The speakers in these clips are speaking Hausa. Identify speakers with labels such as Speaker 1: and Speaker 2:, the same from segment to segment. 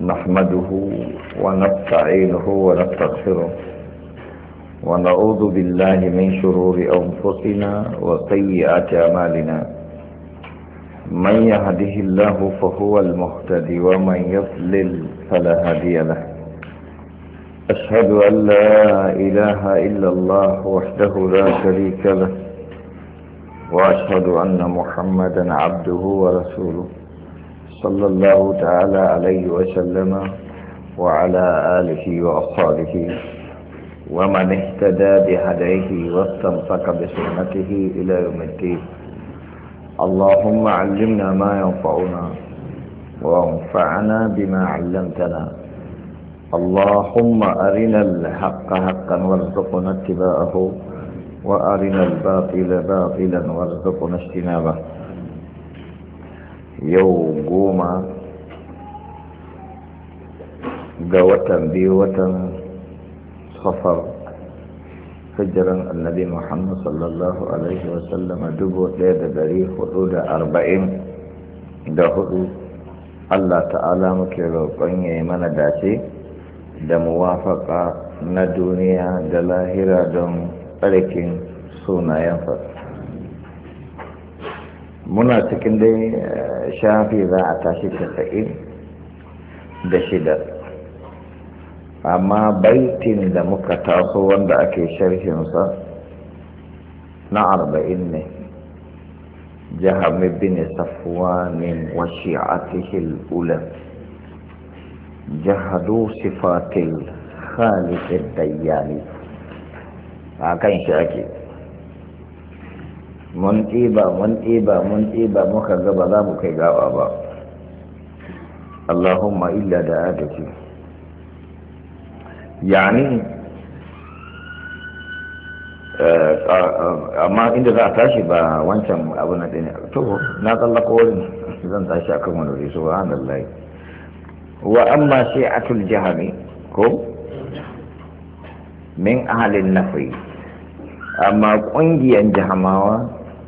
Speaker 1: نحمده ونستعينه ونستغفره ونعوذ بالله من شرور أنفسنا وسيئات أعمالنا. من يهده الله فهو المهتدي ومن يضلل فلا هادي له. أشهد أن لا إله إلا الله وحده لا شريك له، وأشهد أن محمدا عبده ورسوله صلى الله تعالى عليه وسلم وعلى آله وأصحابه ومن اهتدى بهديه واستمسك بسنته إلى يوم الدين. اللهم علمنا ما ينفعنا وانفعنا بما علمتنا. اللهم أرنا الحق حقا وارزقنا اتباعه وأرنا الباطل باطلا وارزقنا اجتنابه. yau 10 ga watan biyu watan safar hijiran annabi Muhammad sallallahu alaihi wasallama 1444. Allah ta'ala muke roƙon ya yi mana dace da muwafaka na duniya da lahira don tsarkin sunayensa. Muna cikin dai shafi za a tashi 96, amma baitin da muka taso wanda ake sharhinsa na 40 ne. Jaham bin Safwan wa shi'atihi al-ula jahadu sifatil khaliq ad-dayyani. Akan shi ake mun ɗiba muka ga ba za mu kai gawa ba. Allahumma illa da adaki, yani amma inda za a tashi ba wancan abu na ɗaya. To na tsallaka wurin zan tashi a kan wani wuri, subhanallah. Wa amma shi'atul jahami ko min ahalin nafi, amma ƙungiyar jahamawa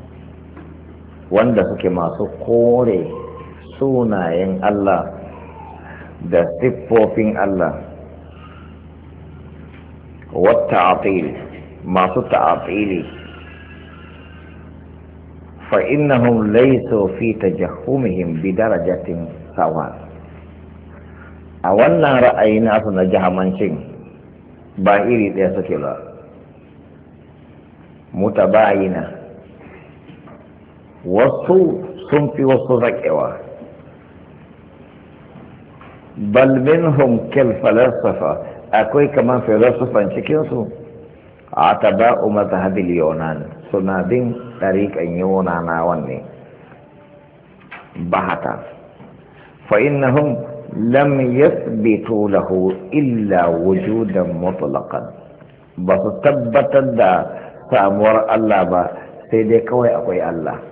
Speaker 1: wanda suke masu kore sunayen Allah da siffofin Allah, wata atil masu ta'atili, fa innahum laysu fi tajahhumihim bi darajatin sawa. A wannan ra'ayi nasu na jahamancin ba iri ɗaya suke ba, mutabayina. Wasu sun fi wasu zaƙewa, bal minhum kal falasafa, akwai kamar filasufan cikinsu a taba'u mazhabil yunan, suna bin ɗariƙan yunanawan ne bahata. Fa innahum lam yathbitu lahu illa wujudan mutlaqan, ba su tabbatar da samuwar Allah ba sai dai kawai akwai Allah.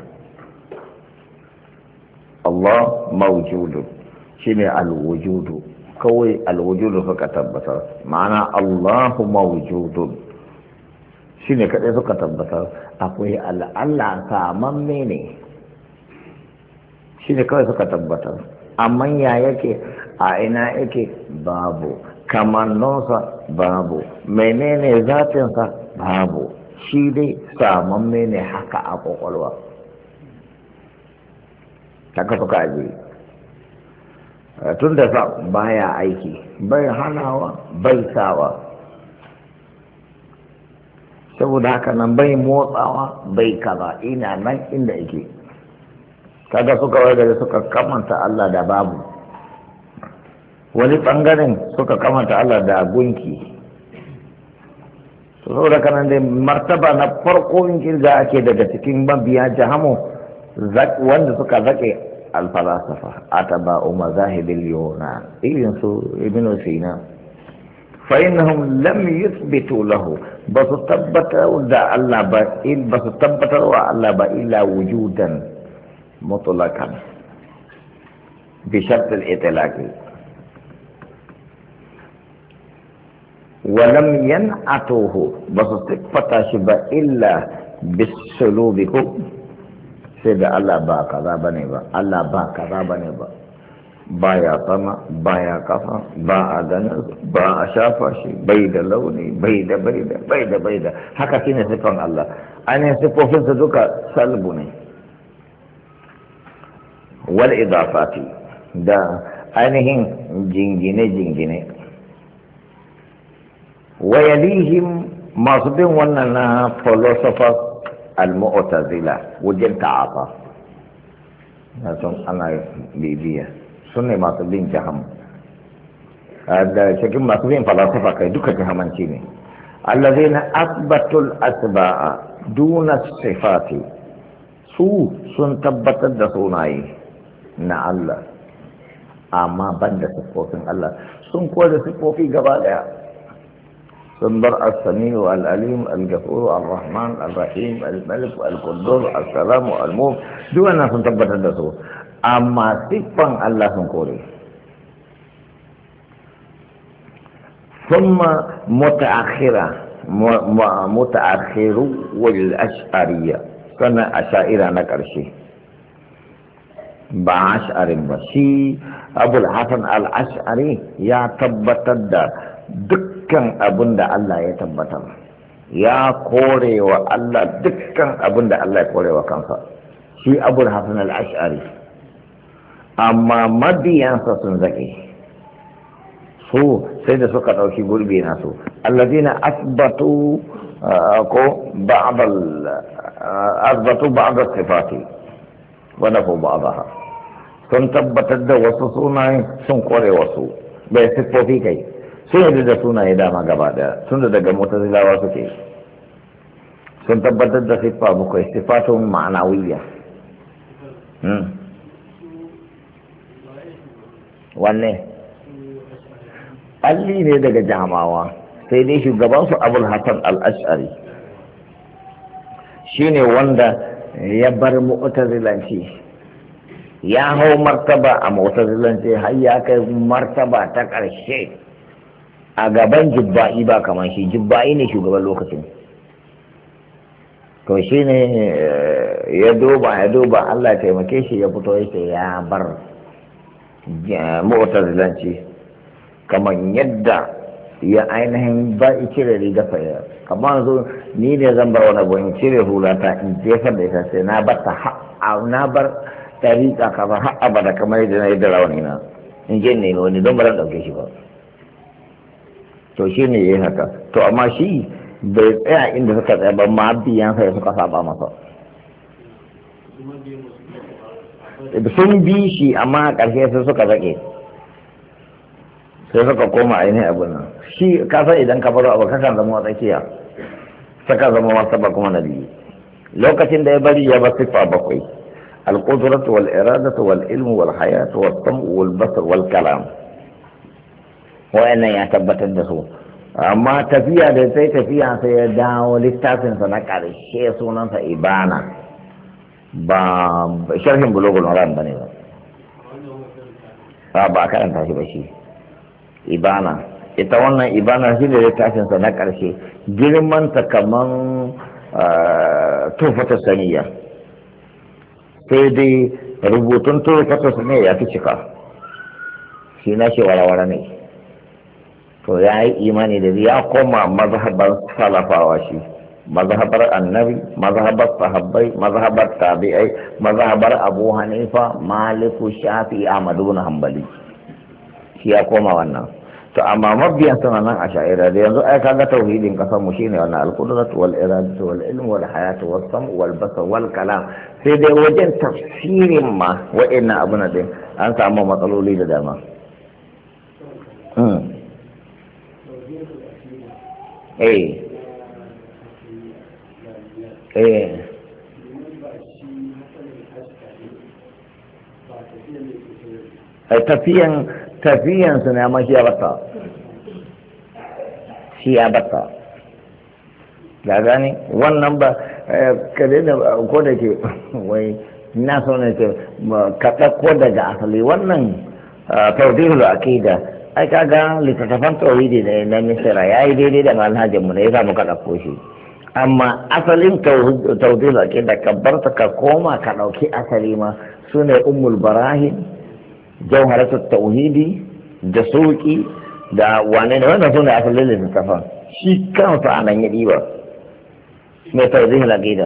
Speaker 1: Allah mawjudun shine alwujudu, kawai alwujudu suka tabbatar, ma'ana Allahu mawjudun shine kadai suka tabbatar. Akwai Allah samamme ne, shine kawai suka tabbatar. Amma ya yake, a ina yake, babu. Kamannonsa babu, menene zatinsa babu, shi dai samamme ne haka a kwakwalwa. Haka suka ajiye. Tun da baya aiki, bai hanawa, bai sawa, saboda haka nan bai motsawa, bai kaza, ina nan inda yake. Kaga suka wargare suka kamanta Allah da babu, wani bangaren suka kamanta Allah da gunki. Saboda kanan dai martaba na farko in kirga ake daga cikin mabiya jahamu, wanda suka zaƙe alfalasafa atba'u mazahibil yunan, irin su ibn Sina. Fa innahum lam yuthbitu lahu, basu tabbatar da Allah ba, basu tabbatar wa Allah ba illa wujudan mutlaqan bi shart al-itlaqi, wa lam yan'atuhu, basu tabbata shi ba illa bisulubi ko sai da Allah ba kaza bane ba, Allah ba kaza bane ba, baya sama baya kafa ba a ganin ba a shafa shi bai da launi bai da haka shine sifan Allah ainihin sifofinsa duka salbu ne wal idafati da ainihin jingine wayalihim masu bin wannan na philosophers al-mu'tazila wajen ta'afa na son ana bibiya sun ne masu bin jaham da cikin masu bin falsafa kai duka jahamanci ne allazina asbatul asba'a duna sifati su sun tabbatar da sunaye na Allah amma ban da siffofin Allah sun kore siffofi gaba daya sun bar as-sami'u al-alim al-ghafur ar-rahman ar-rahim al-malik al-quddus as-salam al-mu'min duk wannan sun tabbatar da su amma siffan Allah sun kore thumma mutaakhiru wal ash'ariyya sannan ash'ira na karshe ba ash'arin ba shi abul hasan al-ash'ari ya tabbatar da dukkan abin da Allah ya tabbatar ya kore wa Allah dukkan abin da Allah ya kore wa kansa shi abul hasan al-ash'ari amma mabiyansa sun zake su sai da suka ɗauki gurbi nasu alladina asbatu ko asbatu ba'd sifati wa nafu ba'daha sun tabbatar da wasu sunaye sun kore wasu bai siffofi kai sun yi da sunaye dama gaba daya tun da daga mutazilawa suke sun tabbatar da siffa bakwai siffatun ma'anawiyya wanne alli ne daga jamawa sai dai shugabansu abul hasan al-ash'ari shine wanda ya bar mu'tazilanci ya hau martaba a mu'tazilanci har ya kai martaba ta ƙarshe a gaban jibba'i ba kamar shi jibba'i ne shugaban lokacin to shi ne ya duba Allah ya taimake shi ya fito yake ya bar mu'tazilanci kamar yadda ya ainihin ba cire riga saya kamar zo ni ne zan bar wani abu in cire hulata in jefar da ita sai na bar na bar tariƙa kamar har abada kamar yadda na yi da rawani na in je ne wani don ba zan ɗauke shi ba to shi ne ya yi haka to amma shi bai tsaya inda suka tsaya ba ma biyansa ya suka saba masa sun bi shi amma a ƙarshe sai suka zaƙe sai suka koma ainihin abin nan shi kasan idan ka baro abu kakan zama tsakiya saka zama wasa ba kuma na biyu lokacin da ya bari ya ba siffa bakwai al-qudratu wal iradatu wal ilmu wal hayatu wal sam'u wal basar wal kalam wa'annan ya tabbatar da su amma tafiya da sai tafiya sai ya dawo littafinsa na ƙarshe sunansa ibana ba sharhin bulugul maram bane ba a karanta shi ba shi ibana ita wannan ibana shi ne littafinsa na ƙarshe girmanta kaman tufata saniya sai dai rubutun tufata saniya ya fi cika shi na shi warawara ne to ya yi imani da ya koma mazhabar salafawa shi mazhabar annabi mazhabar sahabbai mazhabar tabi'ai mazhabar abu hanifa maliku shafi ahmadu bin hanbali shi ya koma wannan to amma mabiyan suna nan a sha'ira da yanzu ai kaga tauhidin kasar mu shine wannan al-qudratu wal iradatu wal ilmu wal hayatu was sam'u wal basar wal kalam sai dai wajen tafsirin ma wa'annan abuna din an samu matsaloli da dama tafiyan su ne amma shi ya bata da gani wannan ba kare da ko da ke wai na so ne ce ka ɗauko daga asali wannan tawdihul aqida ai kaga littattafan tauhidi ne na misira yayi daidai da manhajin mu ne yasa muka ɗauko shi amma asalin tawdihul aqida ka bar ta ka koma ka ɗauki asali ma sune ummul barahim jawharatu tauhidi da sauki da wane ne wannan sune asalin littafin shi kansa a nan ya ɗiba mai tauzihin aqida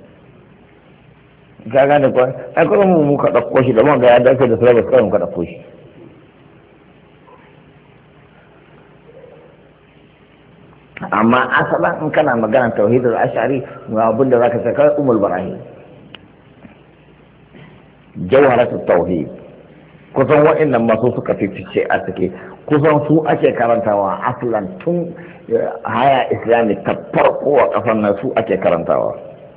Speaker 1: ka gane kuwa ai kuma mu ka ɗauko shi da mun ga ya dace da syllabus kawai mu ka ɗauko shi amma asalan in kana magana tauhidul ash'ari ga abin da zaka saka umul barahi jawharatu tauhid kusan wa'annan masu suka fifice a take kusan su ake karantawa aslan tun haya islami ta farko a kafan nan su ake karantawa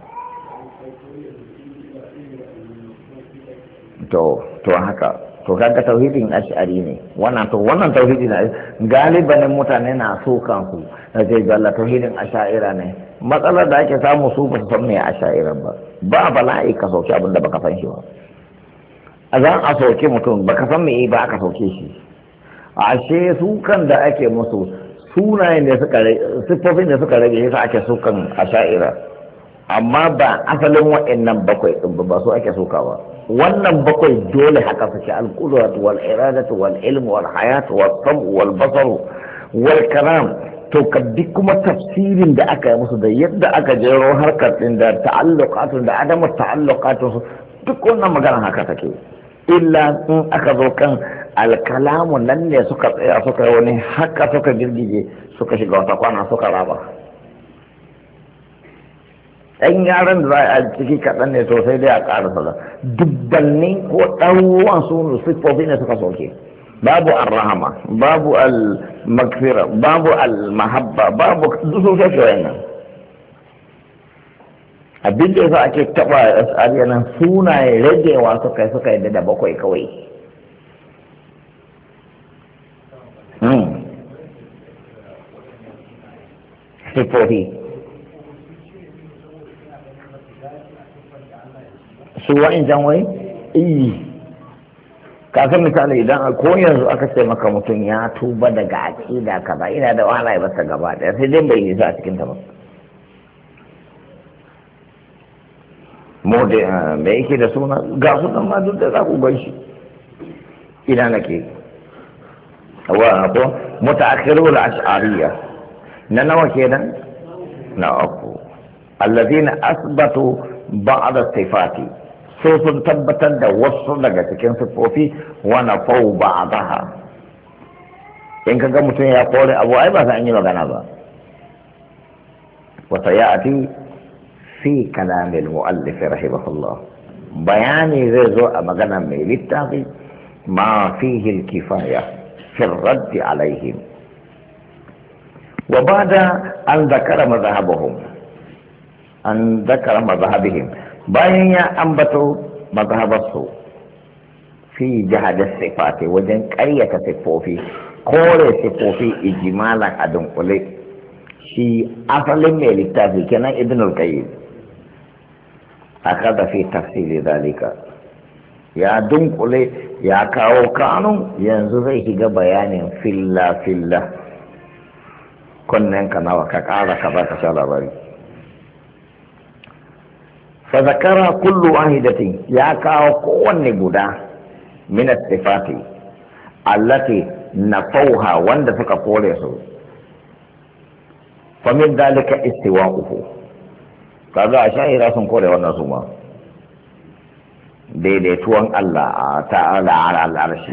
Speaker 1: to haka to kaga tauhidin ash'ari ne wannan tauhidi na galibanin mutane na so kansu na ce Allah tauhidin ash'ira ne matsalar da ake samu su ba su san me ash'ira ba bala'i ka sauke abin da baka san shi ba a zan a sauke mutum baka san me ba aka sauke shi ashe su kan da ake musu sunayen da suka siffofin da suka rage yasa ake sukan ash'ira amma ba asalin wa'annan bakwai din ba su ake sukawa wannan bakwai dole haka suke al-qudrat wal iradatu wal ilm wal hayat wal sam wal basar wal kalam to kaddi kuma tafsirin da aka yi musu da yadda aka jero harkar din da ta'alluqatun da adamu ta'alluqatun duk wannan magana haka take illa in aka zo kan al-kalamu nan ne suka tsaya suka wani haka suka girgije suka shiga wata kwana suka raba ɗan yaran da za a ciki kaɗan ne sosai dai a ƙara sada dubbannin ko ɗaruwan su siffofi ne suka soke babu al-rahama babu al-magfira babu al-mahabba babu duk sun soke wayannan abin da yasa ake taɓa asariya nan sunaye ragewa suka yadda da bakwai kawai siffofi su wa'in jan wai iyi kasan misali idan ko yanzu aka ce maka mutum ya tuba daga aƙida kaza ina da wahala ya bata gaba ɗaya sai dai bai nisa a cikin ta ba mu da me yake da suna ga sunan ma duk da za ku gan shi ina nake wa ko mutaakhirul ash'ariyya na nawa kenan na uku alladhina asbatu ba'da sifati so sun tabbatar da wasu daga cikin siffofi wana fau ba a zaha in ka ga mutum ya kore abu ai ba sa an yi magana ba wata ya ati fi kalamin mu'allifi rahimahullah bayani zai zo a magana mai littafi ma fihi kifaya fi raddi alaihim wa bada an zakara mazhabihim bayan ya ambato mazhabarsu fi jihadar sifati wajen ƙaryata siffofi kore siffofi ijimalan a dunkule shi asalin mai littafi kenan ibn al-qayyim aka da fi tafsiri zalika ya dunkule ya kawo kanun yanzu zai shiga bayanin filla kunnen ka nawa ka ƙara ka ba ka sha labari فذكر كل واحدة يا كاو كون غدا من الصفات التي نفوها وند سكا كوريسو فمن ذلك استواؤه kaga asha'ira sun kore wannan su ma daidaituwan Allah ta'ala ala al'arshi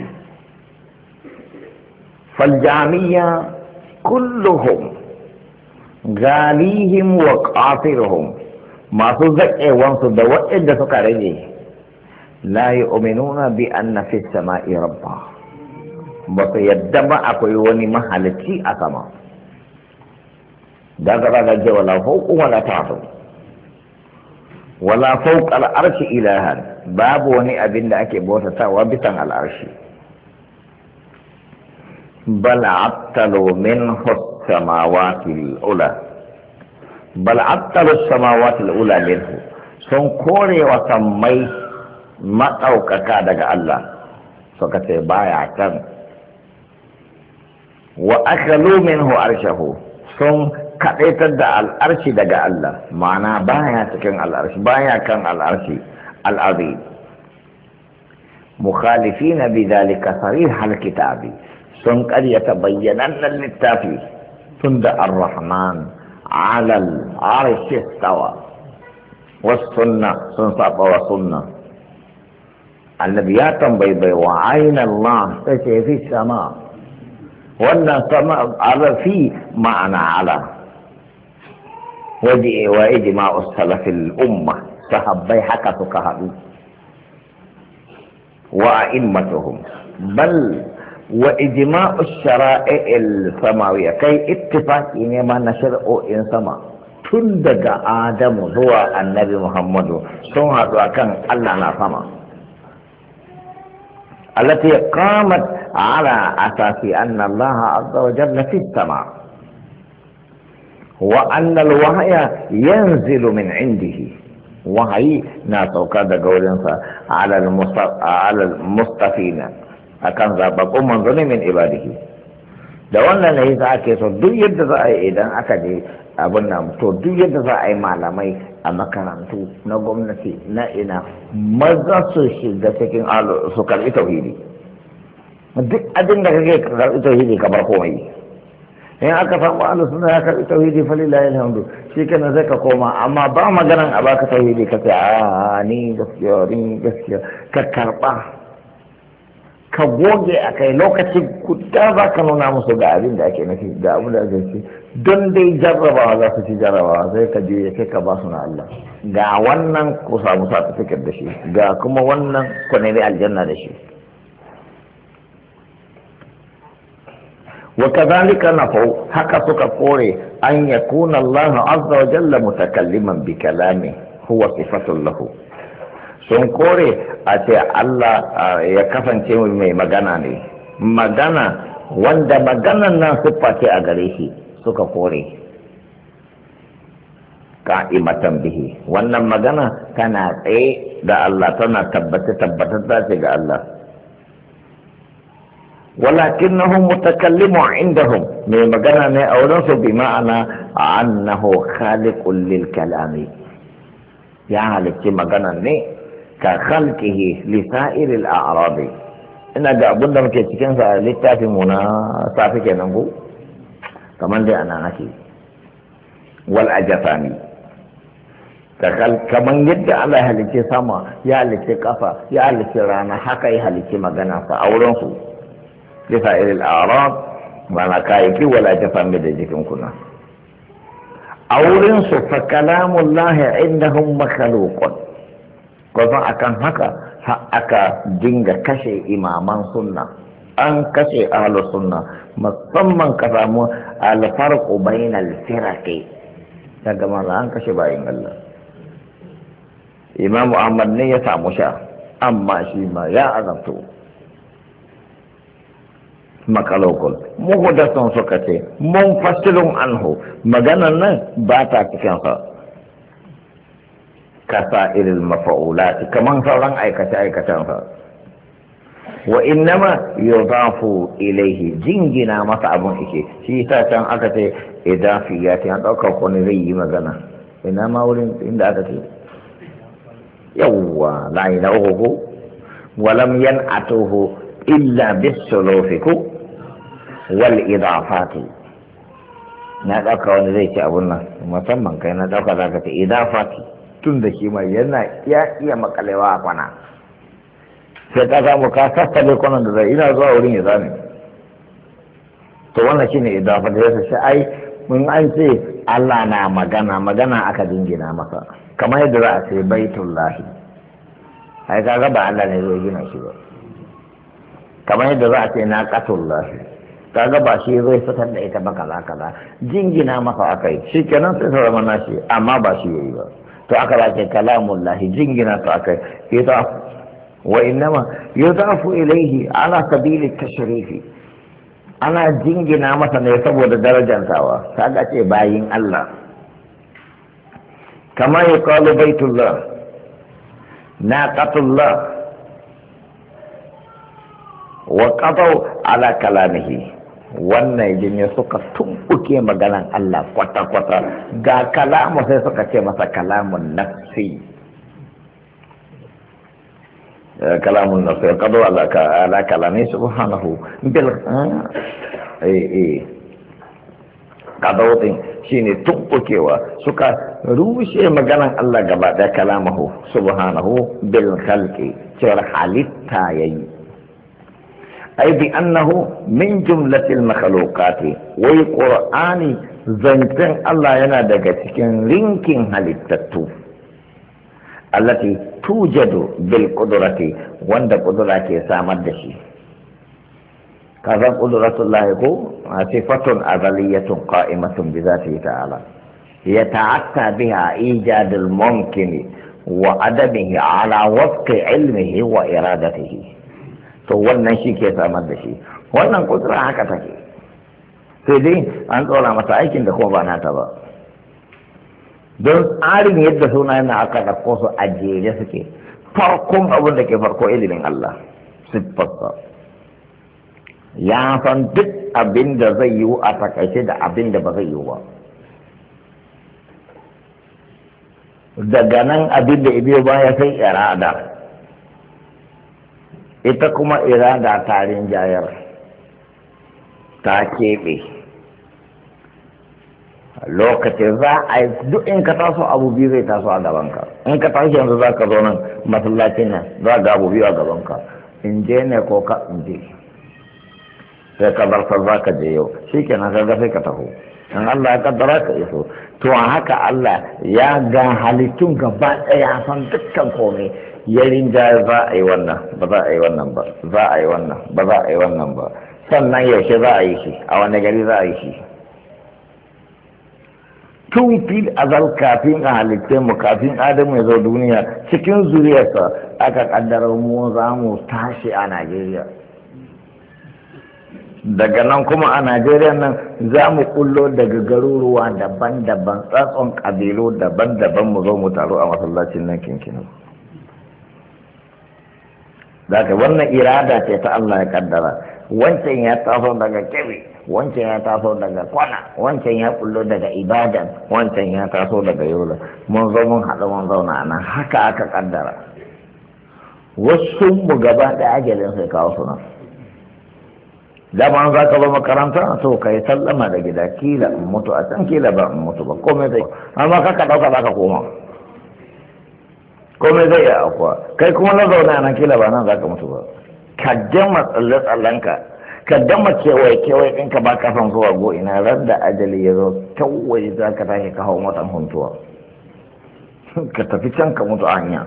Speaker 1: fal jami'a kulluhum galihim wa qatiruhum masu zaƙewansu da waɗanda suka rage la yu'minuna bi anna fi sama'i rabba ba su yadda ba akwai wani mahalicci a sama daga raga je wala fawqu wala ta'tu wala fawqa al-arshi ilahan babu wani abin da ake bautatawa bisan al-arshi bal attalu minhu samawati al-ula bal attalu samawati al-ula minhu sun kore wa sammai maɗaukaka daga Allah suka ce baya kan wa akalu minhu arshahu sun kaɗaitar da al'arshi daga Allah ma'ana baya cikin al'arshi baya kan al'arshi al'azim مخالفين بذلك صريح الكتاب سنقر يتبين أن للتافي تند الرحمن على العرش استوى والسنة سنصاب وسنة النبيات بيبي وعين الله في السماء وأن السماء على في معنى على وإجماع السلف الأمة صحابي حكى فقهاء وأئمتهم بل وإجماع الشرائع السماوية كي اتفاق إنما نشرع إن سما تندق آدم هو النبي محمد سنة وكان الله نسما التي قامت على أساس أن الله عز وجل في السماء وأن الوحي ينزل من عنده وحي ناسوكا دا قولنسا على المصطفين أكان ذابقوا منظني من عباده da wannan ne za a ke so duk yadda za a yi idan aka je abin nan to duk yadda za a yi malamai a makarantu na gwamnati na ina maza su shiga cikin su karbi tauhidi duk abin da kake karbi tauhidi kamar komai in aka samu ahlus sunna ya karbi tauhidi falillahi alhamdu shi kenan sai ka koma amma ba maganan a baka tauhidi ka ce a ni gaskiya ka karba ka goge a kai lokaci guda za ka nuna musu ga abin da ake nufi ga abin da ake ce don dai jarrabawa za su ci jarrabawa sai ka je kai ka ba su na Allah ga wannan ku samu certificate da shi ga kuma wannan ku nemi aljanna da shi وكذلك نفوا حكى سكفوري أن يكون الله عز وجل متكلما بكلامه هو صفة له سنكوري أتي الله يكفن شيء من مغانا مغانا وند مغانا نصفة أغريه سكفوري قائمة به وأن مغانا كانت دا الله تنا تبت ذاتي الله ولكنه متكلم عندهم من مجانا أولنسوا بمعنى أنه خالق للكلام يعني مجانا كخلقه لسائر الأعراض إن أبونا مكتشكين للتافي مناسافي كننبو كمان دي أنا نكي والأجفاني كمان يدى على هلكي سما يا هلكي كفا يا هلكي رانا حكا يهلكي مجانا فأولنسوا لسائر الأعراض وانا كايكي ولا جفان بدجكم كنا أولين فكلام الله عندهم مخلوق قصان أكان هكا أكا جنگ كشي إمامان سنة أن كشي أهل السنة مصمم كفامو الفرق بين الفرق كما أن كشي باين الله إمام أحمد نية ساموشا أما شيما يا أذبتو makalokul muhdathun suka ce munfasilun anhu maganan nan ba ta cikin sa kasa ilil mafa'ulati kaman sauran aikatan sa wa innama yudafu ilayhi jingina masa abun ike shi ta can aka ce idafiyati an dauka ko ne zai yi magana ina ma wurin inda aka ce yawwa la ilaha walam yan'atuhu illa bisulufiku wal idafati na dauka wani zai ci abun nan musamman kai na dauka zaka ce idafati tun da shi mai yana iya makalewa a kwana sai ka samu ka sassale kwanan da zai ina zuwa wurin ya zame to wannan shine idafati sai sai ai mun an ce Allah na magana aka dingina masa kamar yadda za a ce baitullahi ai kaga ba Allah ne zai gina shi ba kamar yadda za a ce naqatullahi kaga ba shi zai fitar da ita ba kaza jingina masa akai shi kenan sai ta zama nashi amma ba shi yayi ba to aka ce kalamullahi jingina to akai ita wa innama yudafu ilayhi ala sabili tashrifi ana jingina masa ne saboda darajantawa kaga ce bayin Allah kama yuqalu baitullah naqatullah wa qadaw ala kalamihi wannan jini suka tumbuke maganan Allah kwata-kwata ga kalamu sai suka ce masa kalamun nafsi kalamun nafsi qadu ala kalami subhanahu bil kadautin shine tumbukewa suka rushe maganan Allah gaba da kalamahu subhanahu bil khalqi cewar halitta yayi ai bi annahu min jumlatil makhluqati wai qur'ani zancen Allah yana daga cikin rinkin halittattu allati tujadu bil qudrati wanda qudura ke samar da shi kaza qudratullahi ko sifatun azaliyatun qa'imatun bi zatihi ta'ala yata'atta biha ijadul mumkin wa adamihi ala wafqi ilmihi wa iradatihi to wannan shi ke samar da shi wannan kudura haka take sai dai an tsora masa aikin da kuma ba nata ba don tsarin yadda suna yana aka ɗauko su a jere suke farkon abin da ke farko ilimin Allah siffarsa ya san duk abin da zai yiwu a takaice da abin da ba zai yiwu ba daga nan abin da ibiyo baya sai irada ita kuma irada tarin jayar ta keɓe lokacin za a yi duk in ka taso abu biyu zai taso a gabanka in ka tashi yanzu za ka zo nan masallacin nan za ga abu biyu a gabanka in je ne ko ka in je sai ka zartar za ka je yau shi kenan ka sai ka taho in Allah ya kaddara ka iso to haka Allah ya ga halittun gaba ɗaya san dukkan komai ya rinja za a yi wannan ba za a yi wannan ba za a yi wannan ba za a yi wannan ba sannan yaushe za a yi shi a wani gari za a yi shi tun fil azal kafin a halittai mu kafin adamu ya zo duniya cikin zuriyarsa aka kaddara mu za mu tashi a Najeriya daga nan kuma a Najeriya nan za mu kullo daga garuruwa daban-daban tsatson kabilu daban-daban mu zo mu taro a masallacin nan kinkinu daga wannan irada ce ta Allah ya kaddara wancan ya taso daga Kebbi wancan ya taso daga Kwana wancan ya kullo daga Ibadan wancan ya taso daga Yola mun zo mun haɗu mun zauna nan haka aka kaddara wasu mu gaba da ajalin sai kawo su nan dama za ka ba makaranta to ka yi sallama da gida kila in mutu a can kila ba in mutu ba komai zai amma kaka ɗauka za ka koma komai zai yi akuwa kai kuma na zauna nan kila ba nan za ka mutu ba ka jama tsalle-tsallenka ka dama kewaye ɗinka ba ka san zuwa go ina ran da ajali ya zo kawai za ka tashi ka hau matan huntuwa ka tafi can ka mutu hanya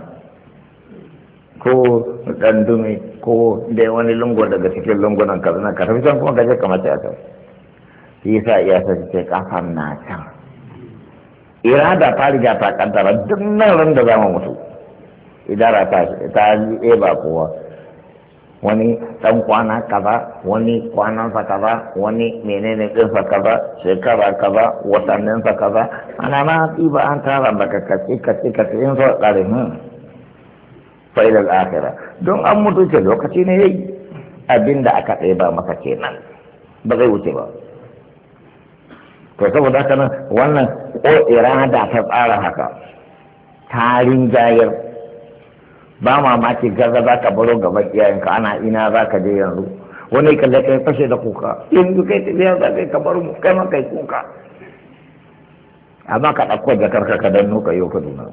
Speaker 1: ko ɗan dumi ko da wani lungo daga cikin lungunan ka zana ka tafi can kuma ka je ka mace a kan shi yasa iya sa ce kafan na can irada ta riga ta kaddara duk nan ran da za mu mutu idara ta yi ba kowa wani dan kwana kaza wani kwanansa kaza wani menene ɗinsa kaza shekara kaza watanninsa kaza ana na ɗiba an tara daga kace in so ƙarin fa'idar akira don an mutu ce lokaci ne yayi abinda aka ɗeba masa kenan ba zai wuce ba to saboda haka nan wannan ko irada ta tsara haka tarin jayar ba mamaki gaza za ka baro gaban iyayenka ana ina za ka je yanzu wani kalle kai fashe da kuka yanzu kai tafiya za ka bar mu kai ma kai kuka amma ka ɗauko jakarka ka danno ka yau Kaduna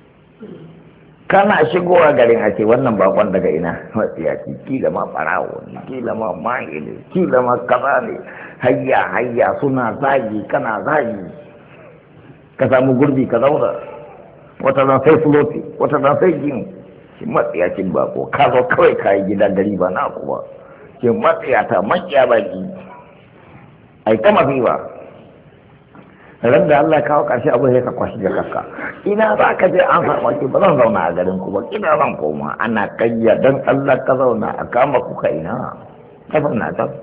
Speaker 1: kana shigowa garin a ce wannan bakon daga ina matsiyaki kila ma farawo ne kila ma mahili kila ma kaza ne hayya suna zagi kana zagi ka samu gurbi ka zauna wata zan sai floti wata zan sai gini shi matsiyacin bako ka zo kawai ka yi gida gari ba na kuma shi matsiyata makiya baki ai kama fi ba ran da Allah kawo ƙarshe abu sai ka kwashi da kakka ina za ka je an samu ki ba zan zauna a garin ku ba ina zan koma ana kayya dan Allah ka zauna a kama ku ka ina ka zauna ta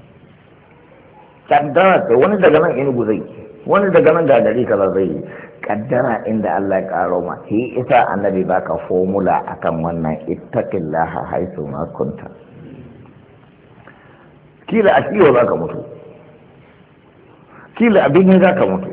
Speaker 1: kaddara ta wani daga nan Enugu zai wani daga nan gagari kaza zai kaddara inda Allah ya karo ma shi isa annabi baka formula akan wannan ittaqillaha haisu ma kunta kila a ciwo za ka mutu kila abin ne za ka mutu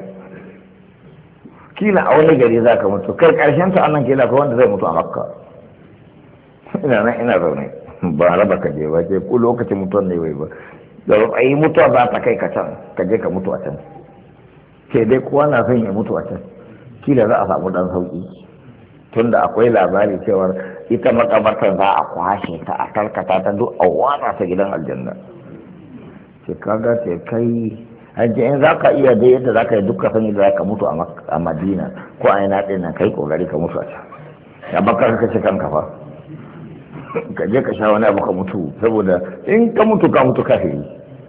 Speaker 1: kila a wani gari za ka mutu kai karshen ta annan kila ko wanda zai mutu a Makka ina nan ina zaune ba raba ka je ba ce ko lokacin mutuwar ne wai ba da ai mutuwa za ta kai ka can ka je ka mutu a can ke dai kowa na son ya mutu a can kila za a samu dan sauki tunda akwai labari cewar ita makabartar za a kwashe ta a tarkata ta duk a watsa ta gidan aljanna ce kaga ce kai hajji in za ka iya dai yadda za ka yi dukkan sani da za ka mutu a madina ko a yana ɗin nan kai kokari ka mutu a can ya baka ka ce kanka fa ka je ka sha wani abu ka mutu saboda in ka mutu kafiri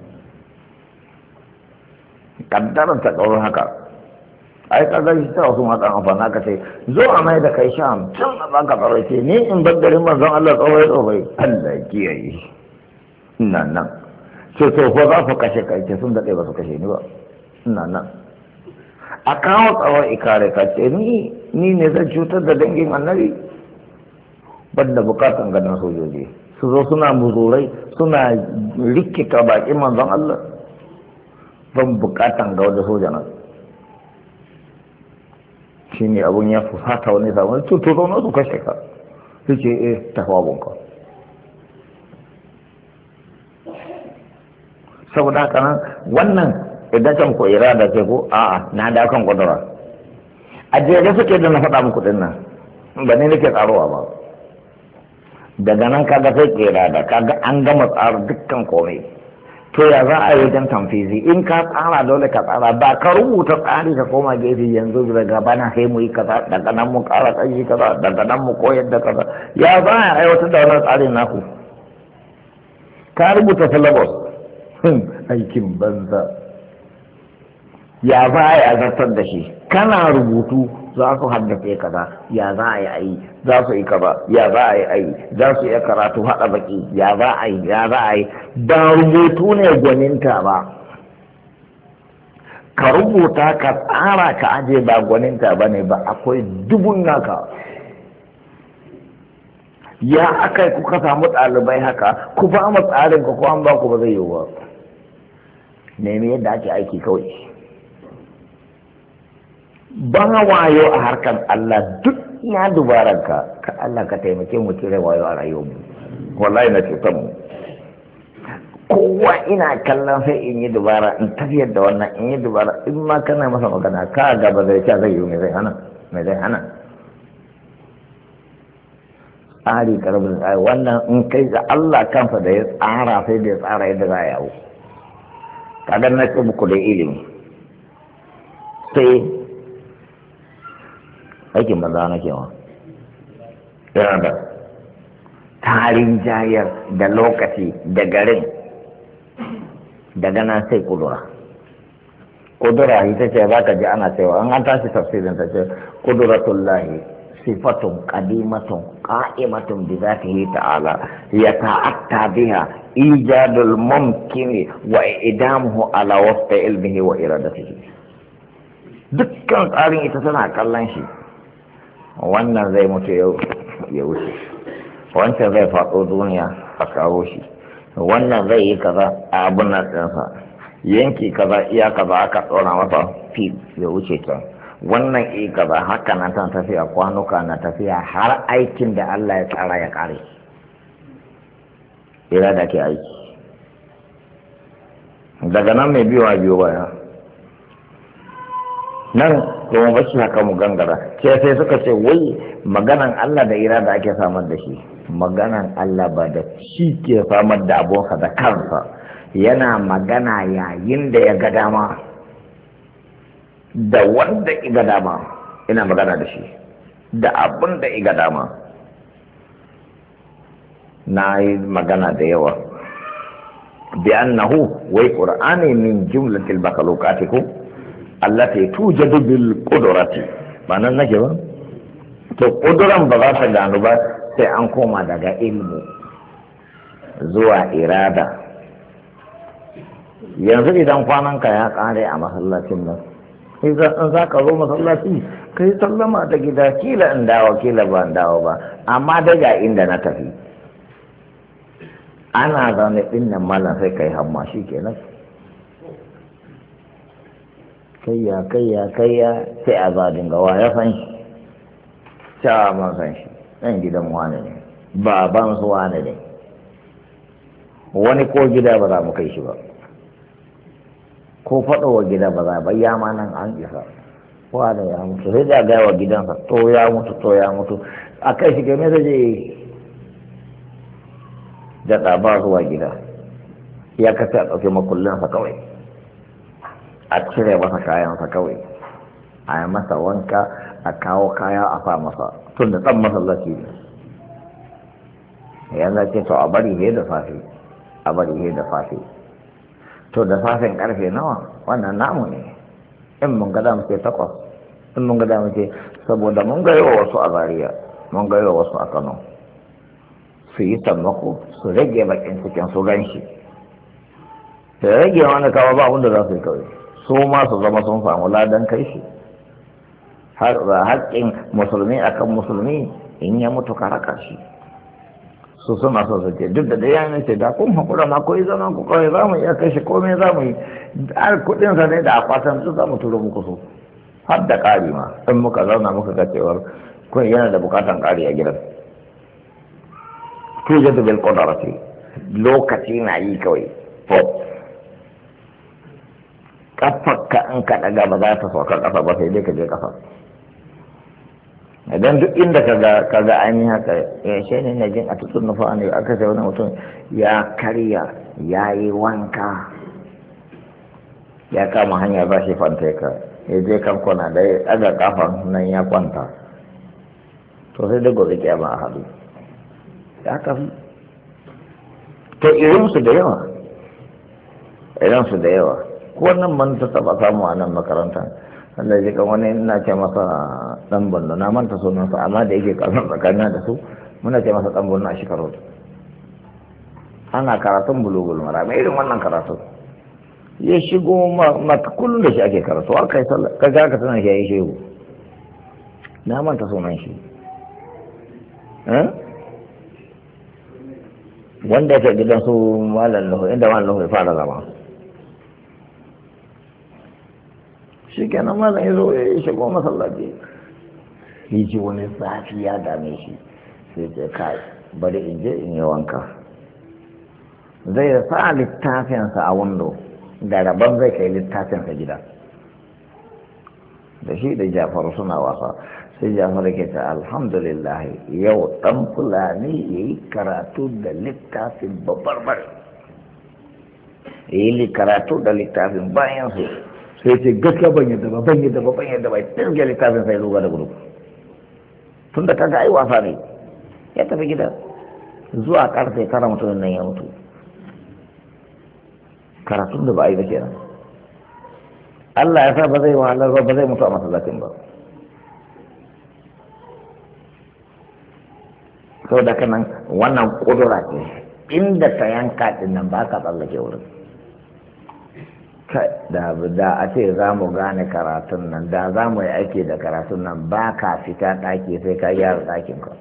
Speaker 1: kaddarar ta ƙaurin haka ai ka gani ta wasu matsan amfani aka ce zo a mai da kai sham can a baka tsaro ce ni in bar garin manzon Allah tsawai Allah ya kiyaye ina nan ce to ko za su kashe kai ce sun daɗe ba su kashe ni ba ina nan a kawo tsawon ikare ka ce ni ne zan cutar da dangin annabi banda bukatan ganin sojoji su zo suna muzurai suna rikita baƙin manzon Allah ban bukatan ga wanda soja nan shi ne abun ya fusata wani samun tuturo na su kashe ka su ce tafi abunka saboda haka nan wannan idan can ko irada ce ko a'a na da kan kudura a jere suke da na faɗa muku din nan ba ne nake tsarowa ba daga nan kaga sai ke irada kaga an gama tsara dukkan komai to ya za a yi wajen tamfizi in ka tsara dole ka tsara ba ka rubuta tsari ka koma gefe yanzu daga bana sai mu yi kaza daga nan mu kara tsayi kaza daga nan mu koyar da kaza ya za a aiwatar da wannan tsarin naku ka rubuta syllabus aikin banza ya za a yi azartar da shi kana rubutu za su haddace kaza ya za a yi za su yi kaza ya za a yi za su iya karatu haɗa baki ya za a yi ba rubutu ne gwaninta ba ka rubuta ka tsara ka aje ba gwaninta ba ne ba akwai dubun naka ya aka yi kuka samu ɗalibai haka ku ba mu tsarin ku ko an ba ku ba zai yi ba nemi yadda ake aiki kawai ba wayo a harkar Allah duk ya dubaranka ka Allah ka taimake mu cire wayo a rayuwarmu wallahi na cutar mu kowa ina kallon sai in yi dubara in tafiyar da wannan in yi dubara in ma kana masa magana ka gaba zai ce zai yi mai zai hana tsari karbin tsari wannan in kai ga Allah kansa da ya tsara sai da ya tsara yadda za a yawo kaga na ce muku da ilimi sai aikin banza na kewa yana da tarin jayar da lokaci da garin daga nan sai kudura ita ce za ka ji ana cewa an tashi tafsirin ta ce kuduratullahi sifatun qadimatun qa'imatun bi zatihi ta'ala yata'atta biha ijadul mumkin wa idamuhu ala wafqa ilmihi wa iradatihi dukkan tsarin ita tana kallon shi wannan zai mutu ya wuce wancan zai faɗo duniya a kawo shi wannan zai yi kaza a abin nan ɗinsa yanki kaza iya kaza aka tsora masa fi ya wuce can wannan iya kaza haka na ta tafiya kwanuka na tafiya har aikin da Allah ya tsara ya kare ira da ke aiki daga nan mai biyo baya nan kuma bashi haka mu gangara sai suka ce wai maganan Allah da irada ake samar da shi maganan Allah ba da shi ke samar da abunsa da kansa yana magana yayin da ya ga dama da wanda iga dama ina magana da shi da abin da iga dama na yi magana da yawa bi annahu wai qur'ani min jumlatil makhluqati ko allati tujadu bil qudrati ba nan nake ba to kuduran ba za ta gano ba sai an koma daga ilmu zuwa irada yanzu idan kwananka ya kare a masallacin nan idan za ka zo masallaci kai sallama da gida kila in dawo kila ba in dawo ba amma daga inda na tafi ana zaune ɗin nan malam sai kai hamma shi kenan kayya sai a zadin gawa ya san shi cewa man san shi ɗan gidan wani ne baban zuwa ne wani ko gida ba za mu kai shi ba ko faɗowa gida ba za ba ya ma nan an isa wane ya mutu sai da gaya wa gidansa to ya mutu a kai shi game da je da ba zuwa gida ya kace a ɗauke makullinsa kawai a cire masa kayansa kawai a yi masa wanka a kawo kaya a sa masa tun da ɗan masallaci ne yanzu ce to a bari he da safe to da safen karfe nawa wannan namu ne in mun gada mu ce 8 in mun gada mu ce saboda mun ga yawa wasu a Zaria mun ga yawa wasu a Kano su yi sammako su rage bakin cikin su ganshi da rage wani kawo ba wanda za su yi kawai su ma su zama sun samu ladan kai shi har haƙƙin musulmi akan musulmi in ya mutu ka raka shi su suna so su ce duk da dai ya ce da kun haƙura ma ko zama ku kawai za mu iya kai shi komai za mu yi har kuɗin sa ne da akwatan su za mu turo muku so har da ƙari ma in muka zauna muka ga cewar kun yana da bukatan ƙari a gidan tuje da bil qadarati lokaci na yi kawai to kafarka in ka daga ba za ta sauka kafa ba sai dai ka je kafa idan duk inda ka ga ainihin haka ya shi ne na jin a tutun nufa ne aka sai wani mutum ya karya ya yi wanka ya kama hanya ba shi fanteka ya je kankuna da ya ɗaga kafan nan ya kwanta to sai da gobe kyama a hadu ya kafi to irinsu da yawa ko nan man ta taba samu a nan makaranta Allah ya kan wani ina ce masa dan Borno na manta sunansa amma da yake kasan tsakanin da su muna ce masa dan Borno a shekaru ana karatun bulugul marami irin wannan karatu ya shigo maka kullum da shi ake karatu aka yi sallah ka ga ka tana shi yayi shehu na manta sunan shi wanda ya gidan su malam lahu inda malam lahu ya fara zama shi kenan malam ya zo ya shigo masallaci ya ji wani zafi ya dame shi sai ce kai bari in je in yi wanka zai sa littafinsa a wando da rabon zai kai littafinsa gida da shi da Jafaru suna wasa sai Jafaru ke ta alhamdulillah yau dan fulani ya yi karatu da littafin babbar bar ya yi karatu da littafin bayan su sai ce gaskiya ban yadda ba tilge littafin sai ruga da gudu tun da kaga ai wasa ne ya tafi gida zuwa karfe kara mutumin nan ya mutu karatun da ba a yi ba kenan Allah ya sa ba zai wahalar ba zai mutu a masallacin ba sau da kanan wannan kudura ce inda ta yanka din nan ba ka tsallake wurin da a ce za mu gane karatun nan da za mu yi aiki da karatun nan ba ka fita ɗaki sai ka gyara ɗakinka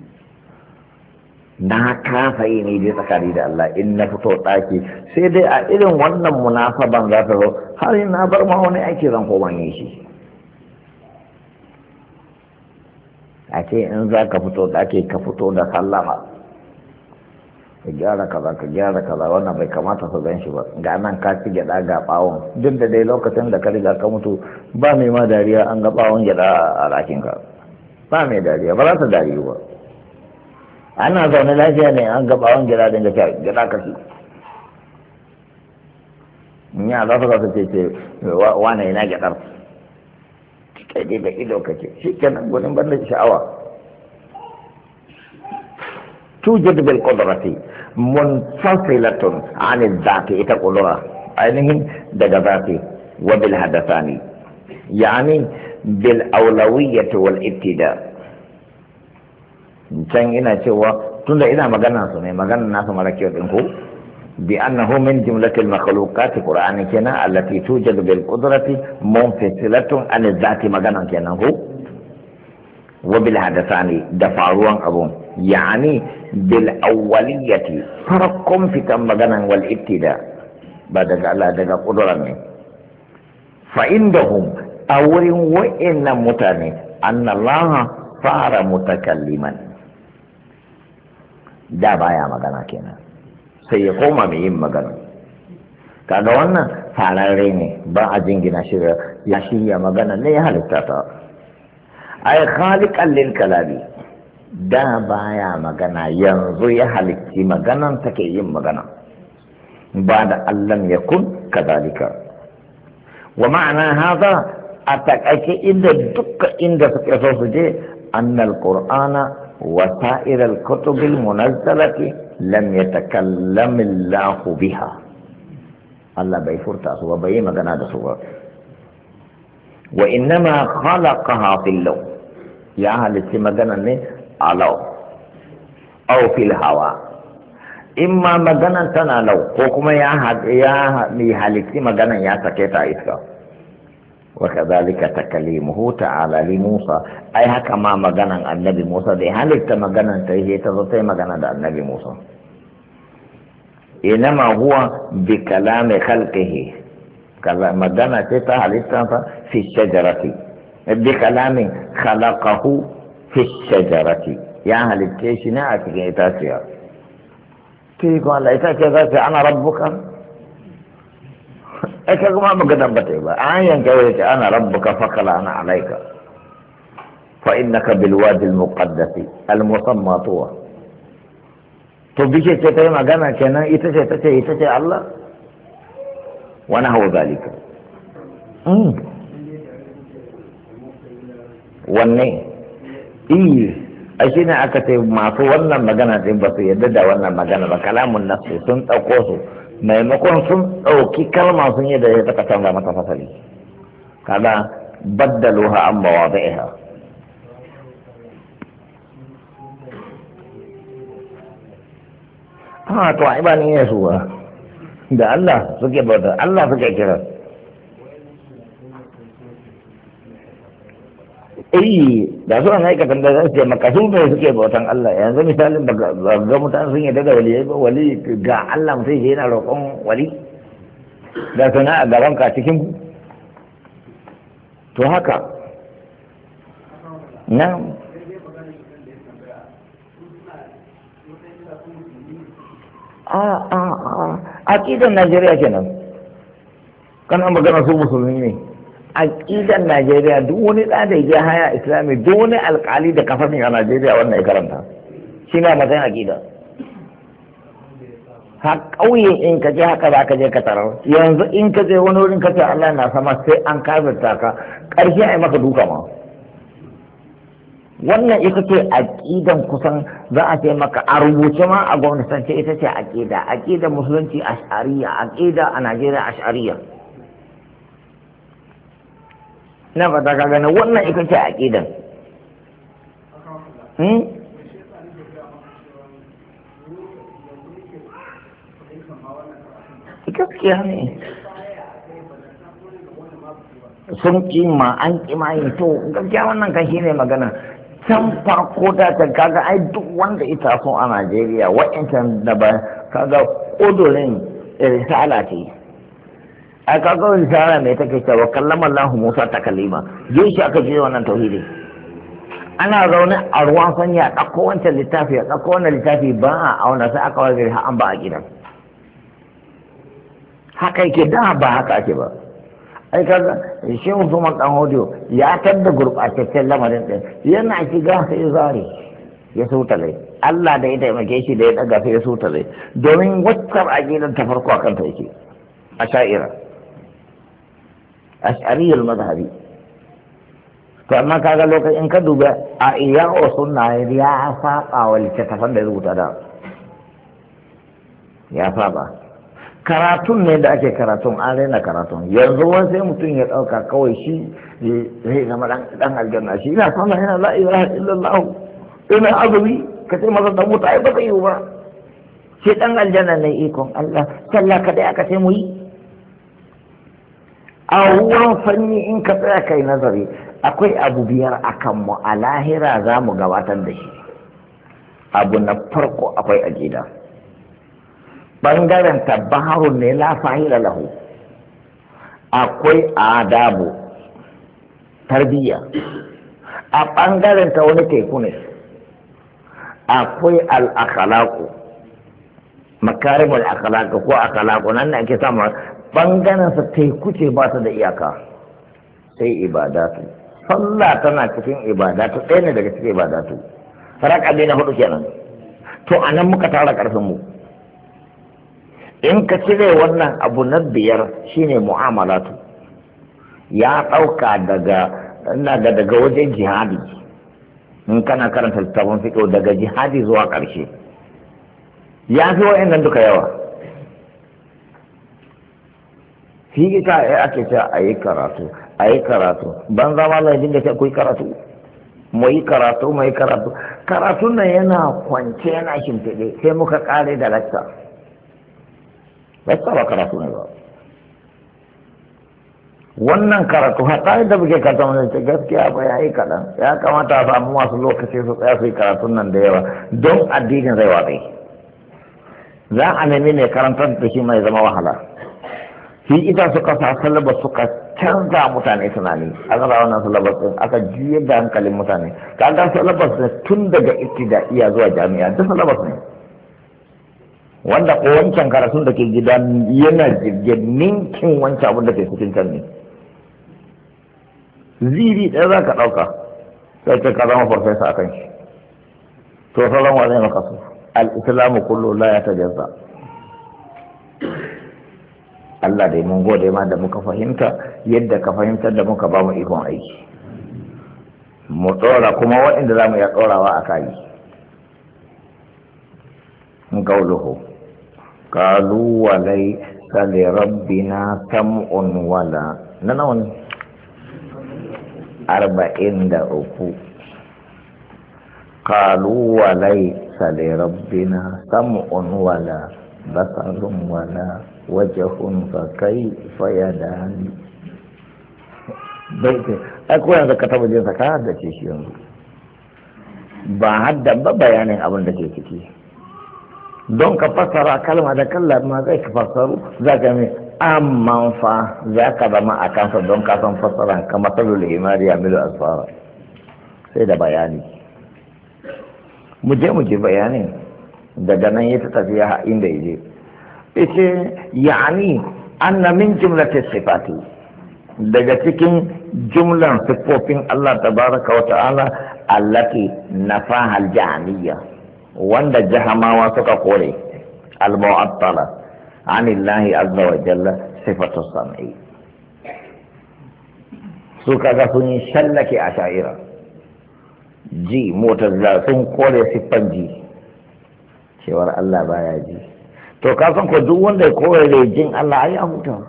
Speaker 1: na kafa yi ne dai tsakani da Allah in na fito ɗaki sai dai a irin wannan munasaban za ta zo har na bar ma wani aiki zan koma yi shi a ce in za ka fito ɗaki ka fito da sallama ka gyara kaza wannan bai kamata su gan shi ba ga nan ka ci gyada ga bawon duk da dai lokacin da ka riga ka mutu ba mai ma dariya an ga bawon gyada a ɗakin ka ba mai dariya ba za ta dariyu ba ana zaune lafiya ne an ga bawon gyada din da gyada ka ci ya za su ce wane yana gyadar kai dai da ido kake shi kenan gudun ban da sha'awa توجد بالقدرة منفصلة عن الذات إتقلها أينهم دقذاتي وبالهدفان يعني بالأولوية والابتداء سنجنا سوى تند إذا مغنى سنة مغنى الناس ملكية إنكو بأنه من جملة المخلوقات القرآن كنا التي توجد بالقدرة منفصلة عن الذات مغنى كنا وبالهدفان دفعوان أبون يعني بالأولية فرقم في تمغنا والابتداء بعد الله دقا قدرا فإنهم أول وإن متاني أن الله صار متكلما da baya magana kenan sai ya koma mai yin magana. Kaga wannan fararre ne, ba a jingina shirya, ya shirya magana ne ya halitta ta. Ai khaliqan lil kalami, da baya magana yanzu ya halitti maganan take yin magana, ba da allam yakun kadhalika. Wa ma'ana hadha, a takaice inda dukkan inda suke so su je, annal qur'ana wa sa'iral kutubil munazzalati lam yatakallam Allah biha. Allah bai furta su ba, bai yi magana da su ba. Wa innama khalaqaha fil law, ya halitti magana ne a law aw fil hawa. Imma maganan tana law ko kuma ya halitti maganan ya sake ta iska. Wa kadhalika takalimuhu ta'ala li Musa, ai haka ma maganan annabi Musa da halitta maganan ta yi ta zo ta yi magana da annabi Musa. Inama huwa bi kalami khalqihi, magana ce ta halittansa fi shajarati, bi kalamin khalaqahu fi shajarati, ya halitte shi ne a cikin itaciya. Ki ko Allah itaciya za ta ana rabbuka, ai ka kuma magana ba ta yi ba, an yanka ya ce ana rabbuka fakala ana alaika fa innaka bil wadi al muqaddasi al musamma tuwa. To bishe ce ta yi magana kenan, ita ce Allah, wani hau zalika. Wanne? Iya, a shi ne aka ce masu wannan magana ɗin ba su yadda da wannan magana ba, kalamun nasu sun ɗauko su, maimakon sun ɗauki kalma sun yi da ya saka canza mata fasali. Kada baddaluha an mawazi'iha. To ai ba ni ne su ba, da Allah suke bauta, Allah suke kira. Da su an aikatan da zai ce maka su ne suke bautan Allah. Yanzu misalin ba ga mutane sun yadda da waliyai ba, wali ga Allah mutum yana roƙon wali da sana a gaban ka cikin. To haka nan aƙidan Najeriya kenan, kana magana su musulmi ne. Aƙidan Najeriya duk wani ɗa da ya haya islami, duk wani alƙali da kafasin a Najeriya wannan ya karanta shi ne matsayin aƙida. Ha ƙauye in ka je haka za ka je ka tarar, yanzu in ka je wani wurin ka ce Allah na sama sai an kafirta ka, ƙarshe a yi maka duka ma. Wannan ita ce aƙidan kusan za a ce maka a rubuce ma a gwamnatance ita ce aƙida musulunci ash'ariya, aƙida a Najeriya ash'ariya. Na fata ka gane wannan ita ce aƙidan. Gaskiya ne. Sun ƙima an ƙima yi to gaskiya wannan kan shi ne magana. Can farko da ta kaga ai duk wanda ita so a Najeriya wa'yancan da ba kaga ƙudurin risala ce. Ai kaga risala mai take cewa kallama Allah Musa ta kalima. Yau shi aka je wannan tauhidi. Ana zaune a ruwan sanyi a ɗauko wancan littafi a ɗauko wannan littafi ba a auna sai aka wajen an ba a gidan. Haka yake da ba haka ake ba. Ai kaga shehu Usman dan Hodiyo ya tadda gurbataccen lamarin din, yana shiga sai zare ya sutale. Allah da ya taimake shi da ya daga sai ya sutale, domin waccar aqidan ta farko akan ta yake ash'ira ash'ariyul madhhabi. To amma kaga lokacin in ka duba a iya sunna ya saba wa littattafan da ya rubuta da ya saba. Karatun ne da ake karatun an raina karatun, yanzu wani sai mutum ya ɗauka kawai shi zai zama ɗan aljanna, shi ina sama yana la ilaha illallah ina azumi ka ce masa dan wuta ai ba zai yi ba, shi ɗan aljanna ne ikon Allah. Sallah kadai aka ce mu yi a ruwan sanyi, in ka tsaya kai nazari akwai abu biyar akan mu a lahira za mu gabatar da shi. Abu na farko akwai aqida, ɓangaren tabbaharun ne la fahila lahu. Akwai adabu tarbiyya, a ɓangaren ta wani teku ne, akwai al-akhlaqu makarimul akhlaq ko akhlaqu nan ne ake samu bangaren sa teku ce ba ta da iyaka sai ibadatu sallah tana cikin ibadatu ɗaya ne daga cikin ibadatu faraka na hudu kenan to anan muka tara karfin mu in ka cire wannan abu na biyar shine mu'amalatu ya ɗauka daga wajen jihadi in kana karanta littafin fiqh daga jihadi zuwa ƙarshe ya fi wa'annan duka yawa fi ita ake cewa a yi karatu ban zama zai dinga ce ku yi karatu mu yi karatu karatun nan yana kwance yana shimfiɗe sai muka ƙare da lakta ba karatu ne ba wannan karatu hatta da muke karta mana ce gaskiya ba ya yi kaɗan ya kamata a samu masu lokaci su tsaya su yi karatun nan da yawa don addinin zai watsai za a nemi ne karantar da shi mai zama wahala shi ita suka sa salaba suka canza mutane tunani aka sa wannan salabas din aka juyar da hankalin mutane kaga salabas ne tun daga ibtidaiya zuwa jami'a duk salabas ne wanda ko wancan karatun da ke gida yana jirgin ninkin wancan abin da ke cikin can ne ziri ɗaya za ka ɗauka sai ce ka zama farfesa a kan shi to sauran wa zai maka su al-islamu kullu la ya tajazza Allah dai mun gode ma da muka fahimta yadda ka fahimtar da muka ba mu ikon aiki mu ɗora kuma waɗanda za mu iya ɗorawa a kayi gauluhu قالوا وليس لربنا سمع ولا ننون 43 قالوا وليس لربنا سمع ولا بصر ولا وجه فكيف يدان baiti ai ko yanzu ka taba jin saka da ce shi yanzu ba hadda ba bayanin abin da ke ciki don ka fassara kalma da kalma zai ka fassaru za ka mai amman fa za ka zama a kansa don ka san fassara ka matsalul himari a milu asfara sai da bayani mu je bayanin daga nan ya ta tafiya inda ya je ita yani anna min jumlatis sifati daga cikin jumlan siffofin Allah tabaraka wa ta'ala allati nafaha al-jahmiyya wanda jahamawa suka kore al-mu'attala anillahi azza wa jalla sifatu sam'i su kaga sun yi shallake a sha'ira ji mutazila sun kore siffan ji cewar Allah baya ji to ka san ko duk wanda ya kore da jin Allah ai ya huta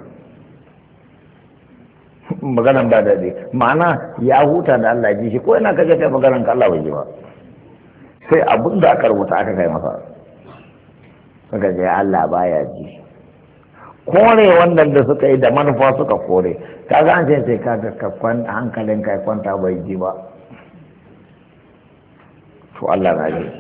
Speaker 1: maganan ba daɗi ma'ana ya huta da Allah ji shi ko ina kaje kai maganan ka Allah bai ji ba sai abin da aka rubuta aka kai masa suka ce Allah baya ji kore wannan da suka yi da manufa suka kore kaga an ce sai kaga ka hankalin kai kwanta bai ji ba to Allah na ji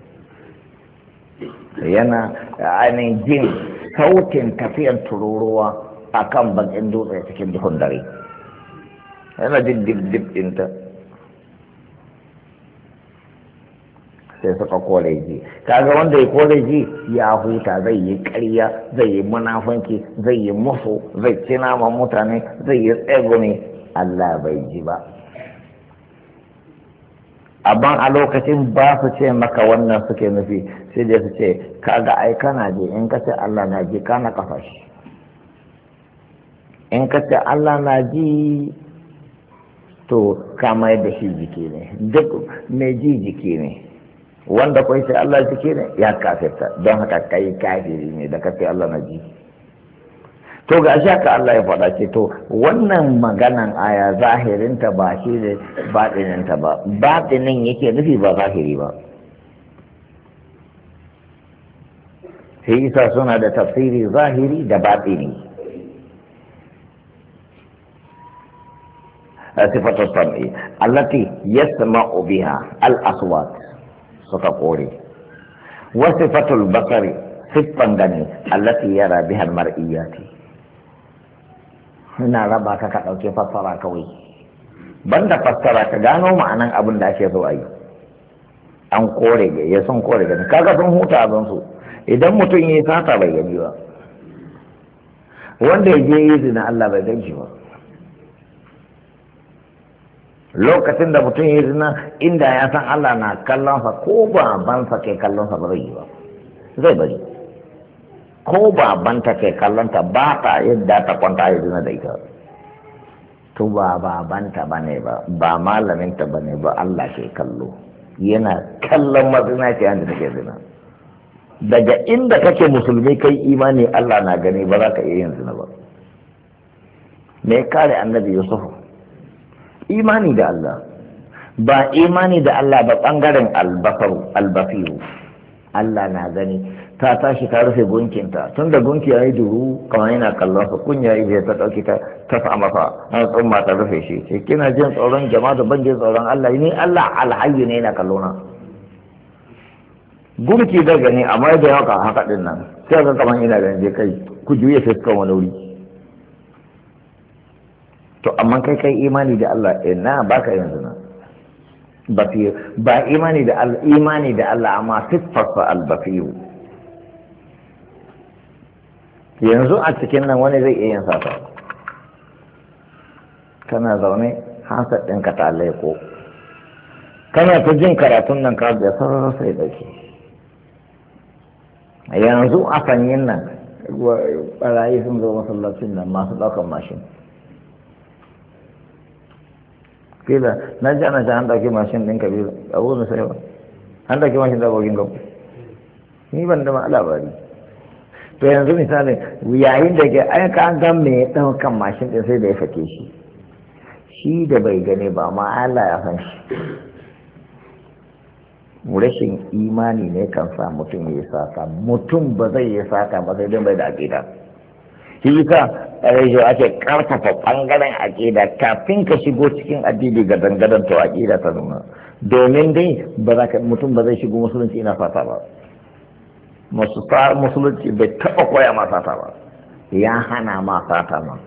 Speaker 1: yana ainihin jin sautin tafiyar tururuwa a kan bakin dutse cikin duhun dare yana jin dip ɗinta sai suka kore ji kaga wanda ya kore ji ya huta zai yi ƙarya zai yi munafanci zai yi musu zai ci naman mutane zai yi tsegumi Allah bai ji ba amma a lokacin ba su ce maka wannan suke nufi sai dai su ce kaga ai kana ji in ka ce Allah na ji kana kafa shi in ka ce Allah na ji to kama da shi jiki ne duk mai ji jiki ne wanda kai sai Allah jiki ne ya kafirta don haka kai kafiri ne da kace Allah na ji to ga shi haka Allah ya faɗa ce to wannan maganan aya zahirinta ba shi ne baɗininta ba baɗinin yake nufi ba zahiri ba sai isa suna da tafsiri zahiri da baɗini sifatu sam'i allati yasma'u biha al-aswat suka kore wa sifatul basari siffan gani allati yara biha al-mar'iyati ina raba ka ɗauke fassara kawai banda fassara ka gano ma'anan abin da ake so a yi an kore ya sun kore gani kaga sun huta abin su idan mutum ya yi sata bai gani ba wanda ya je yi zina Allah bai gan shi ba lokacin da mutum ya yi zina inda ya san Allah na kallonsa ko babansa ke kallonsa ba zai yi ba zai bari ko babanta ke kallonta ba ta yadda ta kwanta ya zina da ita to ba babanta ba ne ba malaminta ba ne ba Allah ke kallo yana kallon mazina ce yadda take zina daga inda kake musulmi kai imani Allah na gani ba za ka iya yin zina ba me kare annabi Yusuf imani da Allah ba imani da Allah ba bangaren albasiru Allah na gani ta tashi ta rufe gunkinta tun da gunki ya yi duru kamar yana kallon sa kunya yi ta ɗauki ta sa masa an tsumma ta rufe shi ce kina jin tsoron jama'a da ban jin tsoron Allah ni Allah alhayyu ne yana kallona gunki da gani amma da yawa haka din nan sai ga kamar ina ganin je kai ku juye fiskan wani wuri to amma kai imani da Allah ina baka yanzu na ba imani da Allah amma siffarsa al-basiru yanzu a cikin nan wani zai iya yin sata kana zaune hansar ɗinka ta laiko kana ta jin karatun nan ka da sarara sai ɗauke yanzu a sanyin nan ɓarayi sun zo masallacin nan masu ɗaukar mashin kila na ji ana an ɗauki mashin ɗin kabiru abu da sai ba an ɗauki mashin da abokin gabu ni ban da ma labari to yanzu misali yayin da ke aika an gan mai ɗaukan mashin ɗin sai da ya sake shi da bai gane ba ma Allah ya san shi rashin imani ne kan sa mutum ya sata mutum ba zai yi sata ba sai don bai da aƙida shi yasa rashin ake karfafa ɓangaren aƙida kafin ka shigo cikin addini ga dangadan to aƙida ta nuna domin dai mutum ba zai shigo musulunci ina fata ba musulunci bai taɓa koya ma sata ba ya hana ma sata ma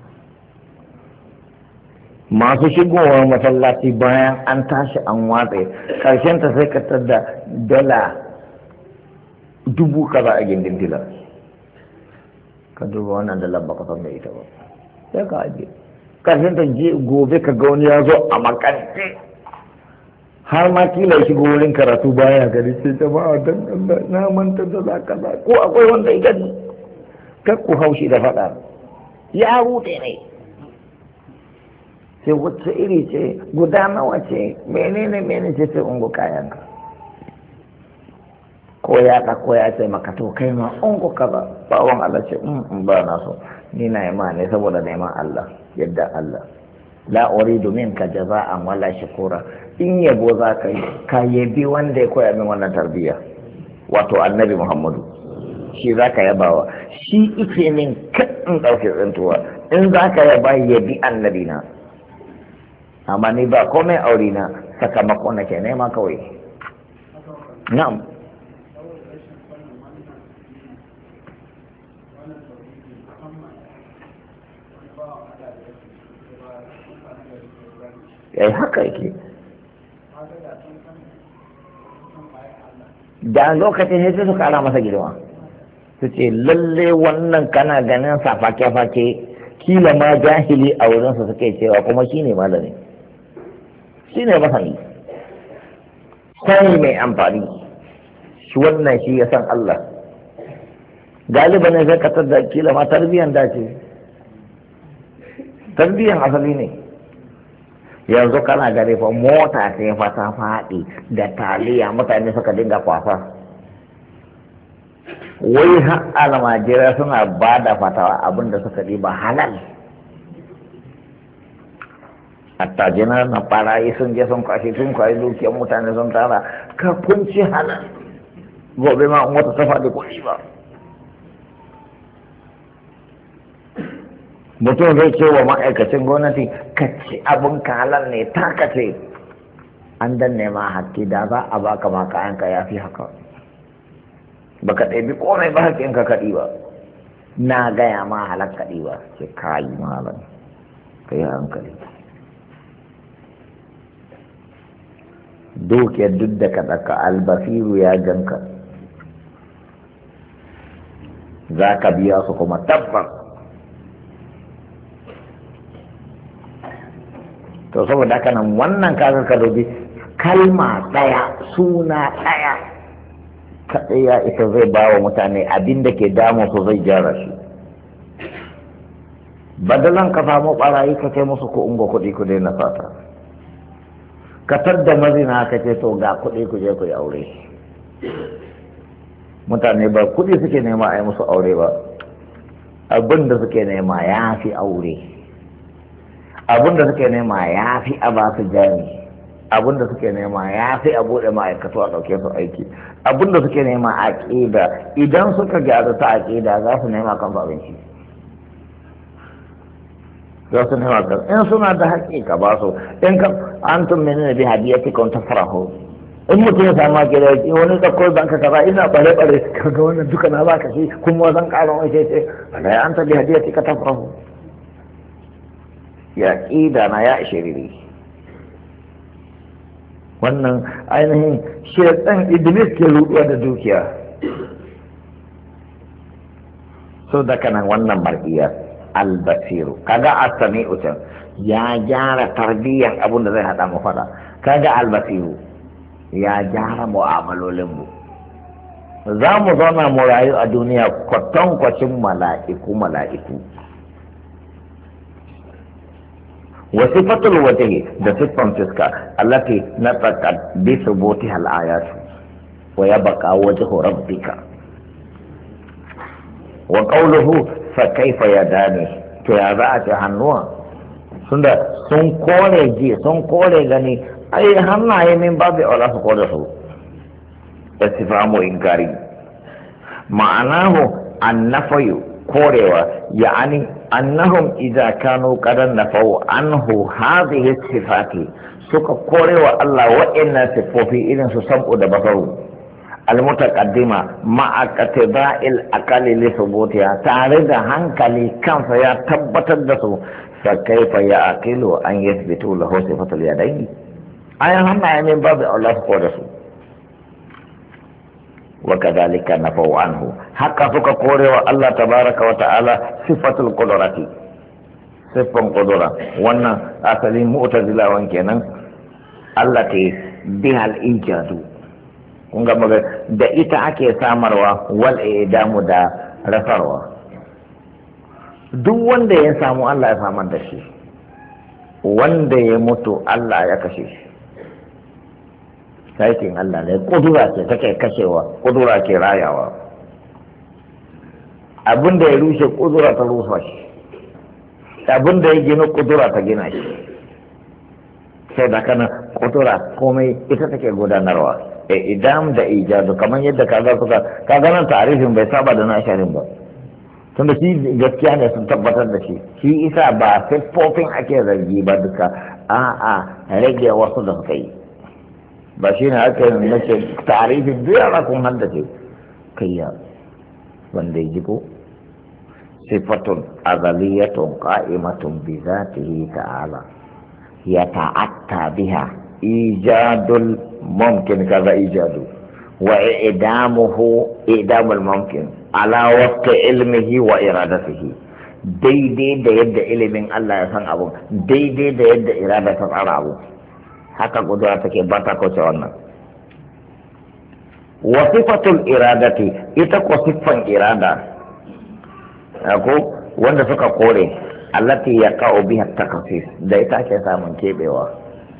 Speaker 1: masu shigowar masallaci bayan an tashi an watse ƙarshen ta sai ka tada dala 1000 kaza a gindin tilar ka duba wannan dala ba ka san da ita ba sai ka aje ƙarshen ta gobe ka ga wani ya zo a makance har ma kila ya shigo wurin karatu baya gari sai jama'a dan Allah na manta da za ka ko akwai wanda ya gani kar ku haushi da faɗa ya rute ne sai wacce iri ce guda nawa ce menene ce sai ungo kayanka ko ya ka ko ya ce maka to kai ma ungo kaza bawon Allah ce ba na so ni na yi ma ne saboda neman Allah yadda Allah la uridu minka jaza'an wala shukura in yabo za ka yi ka yabi wanda ya koya min wannan tarbiyya wato annabi Muhammadu shi za ka yabawa shi ike min kaɗin ɗauke tsintuwa in za ka yaba yabi annabi na amma ni ba komai aure na sakamako na ke nema kawai na'am haka yake da lokacin ne su kara masa girma su ce lalle wannan kana ganin sa fake-fake kila ma jahili a wurinsa suke cewa kuma shi ne malami shi ne masani sani mai amfani shi wannan shi ya san Allah galiba ne zai katar da kila ma tarbiyyan dace tarbiyyan asali ne yanzu kana gare fa mota sai fa ta faɗi da taliya mutane suka dinga kwasa wai har almajira suna ba da fatawa abinda suka ba halal attajina na barayi sun je sun kwashe sun kwaye dukiyar mutane sun tara ka kunci halal gobe ma wata ta faɗi kuɗi ba mutum zai ce wa ma'aikacin gwamnati ka ci abin kalan ne ta ka ce an danne ma haƙƙi da za a baka ma kayanka ya fi haka baka ɗabi komai ba haƙƙinka kaɗi ba na gaya ma halar kaɗi ba ce kayi malam ka yi hankali dukiyar duk da ka ɗaka albasiru ya ganka za ka biya su kuma tabbas. To saboda haka nan wannan kaga ka dubi kalma ɗaya suna ɗaya kaɗai ya ita zai ba wa mutane abin da ke damu su zai gyara shi. Badalan ka samu ɓarayi ka ce musu ku ungo kuɗi ku daina fata, ka tadda mazina ka ce to ga kuɗi ku je ku yi aure. Mutane ba kuɗi suke nema a yi musu aure ba, abin da suke nema ya fi aure, abin da suke nema ya fi a ba su jari, abin da suke nema ya fi a buɗe ma'aikatu a ɗauke su aiki, abin da suke nema a ƙida. Idan suka gyaru ta aƙida za su nema kan abinci, za su nema kan in suna da haƙƙi ka ba su. In ka an tun mene bi hadiyati kan tafarahu, in mutum ya samu aƙida ya wani da kawai banka kaza ina bare kaga wannan duka na baka shi kuma zan ƙara wani ce wala an ta bi hadiyati ka tafarahu, ya ƙida na ya shiriri. Wannan ainihin shaitan iblis ke ruɗuwa da dukiya. So da kanan wannan mar'iyar albasiru kaga as-sami'u can ya gyara tarbiyyan abin da zai hada mu fada. Kaga albasiru ya gyara mu'amalolin mu. Za mu zauna mu rayu a duniya kwatankwacin mala'iku. وصفة الوجه ده صفة تسكى التي نطقت بثبوتها الآيات ويبقى وجه ربك وقوله فكيف يداني كيابات هنوى sun kore ji sun kore gani ai hannaye min babu ala su kore su istifamu inkari ma'anahu annafayu korewa ya'ani annahum idza kanu qad nafau anhu hadhihi sifati suka korewa Allah wa'annan sifofi irin su sabu da basaru almutaqaddima ma'a qatiba'il aqali li thubutiha tare da hankali kansa ya tabbatar da su fa kaifa ya'qilu an yathbitu lahu sifatul yadayn ayan hannaye min babu Allah ko da su وكذلك نفوا عنه حقا فك كوري الله تبارك وتعالى صفة القدرة صفة القدرة وانا أصلي مؤتزلة وانكينا التي بها الإيجاد kunga da ita ake samarwa wal idamu da rasarwa. Duk wanda ya samu Allah ya samar da shi, wanda ya mutu Allah ya kashe shi. Aikin Allah ne, kudura ce take kashewa, kudura ke rayawa. Abin da ya rushe kudura ta rufa shi, abin da ya gina kudura ta gina shi. Sai da kana kudura komai ita take gudanarwa. Idam da ijadu kamar yadda kaga nan tarifin bai saba da na asharin ba. Tunda shi gaskiya ne sun tabbatar da shi. Shi isa ba siffofin ake zargi ba duka, a'a rage wasu da suka yi. Ba shi ne aka yi nace tarifin biyar kun haddace kayya wanda ya ji ko sifatun azaliyatun qa'imatun bi zatihi ta'ala yata'atta biha ijadul mumkin kaza ijadu wa idamul mumkin ala waqti ilmihi wa iradatihi daidai da yadda ilimin Allah ya san abu daidai da yadda irada ta tsara abu haka kudura take ba ta kauce wannan. Wasifatul iradati ita ko siffan irada ko wanda suka kore allati yaqa'u biha takassis da ita ke samun kebewa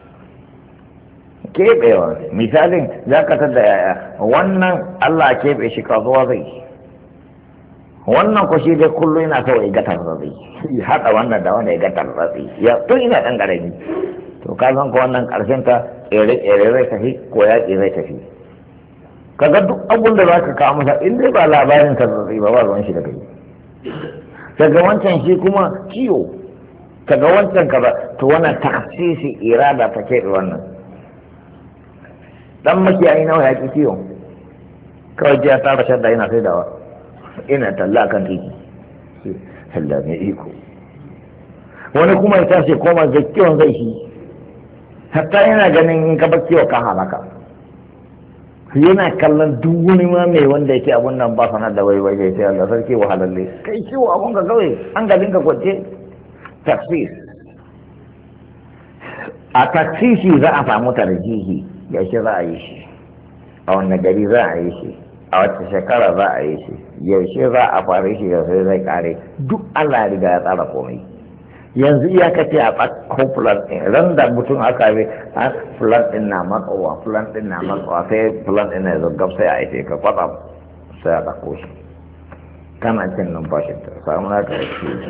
Speaker 1: misalin zaka tada yaya wannan Allah kebe shi kasuwa zai wannan ko shi dai kullu yana so ya ga tarzabi ya hada wannan da wanda ya ga tarzabi ya to ina dan garami to ka san ko wannan karshen ta tsere zai tafi ko yaƙi zai tafi kaga duk abun da zaka kawo masa in dai ba labarin ka zai ba ruwan shi da kai kaga wancan shi kuma ciwo kaga wancan kaza to wannan taksisi irada ta ke wannan dan makiyayi nawa ya ki ciwo kawai jiya ta rashar da yana saidawa ina talla kan titi Allah ne iko wani kuma ya tashi koma ga kiwon zai shi hatta yana ganin in ka bar kiwo ka halaka. Yana kallon duk wani ma mai wanda yake abun nan ba sanar da waiwai ya ce Allah sarki wahalalle kai kiwo abun ka kawai an galin ka kwance. Taksis a taksisi za a samu tarjihi yaushe za a yi shi, a wanne gari za a yi shi, a wacce shekara za a yi shi, yaushe za a fara shi yaushe zai kare, duk Allah ya riga ya tsara komai. Yanzu iyakace a tsakko fulan ɗin ran da mutum aka bi a fulan ɗin na matsowa fulan ɗin na matsowa sai fulan ɗin na zaggab sai a aike ka kwatsam sai a ɗauko shi kana cin numfashin ta samu na ka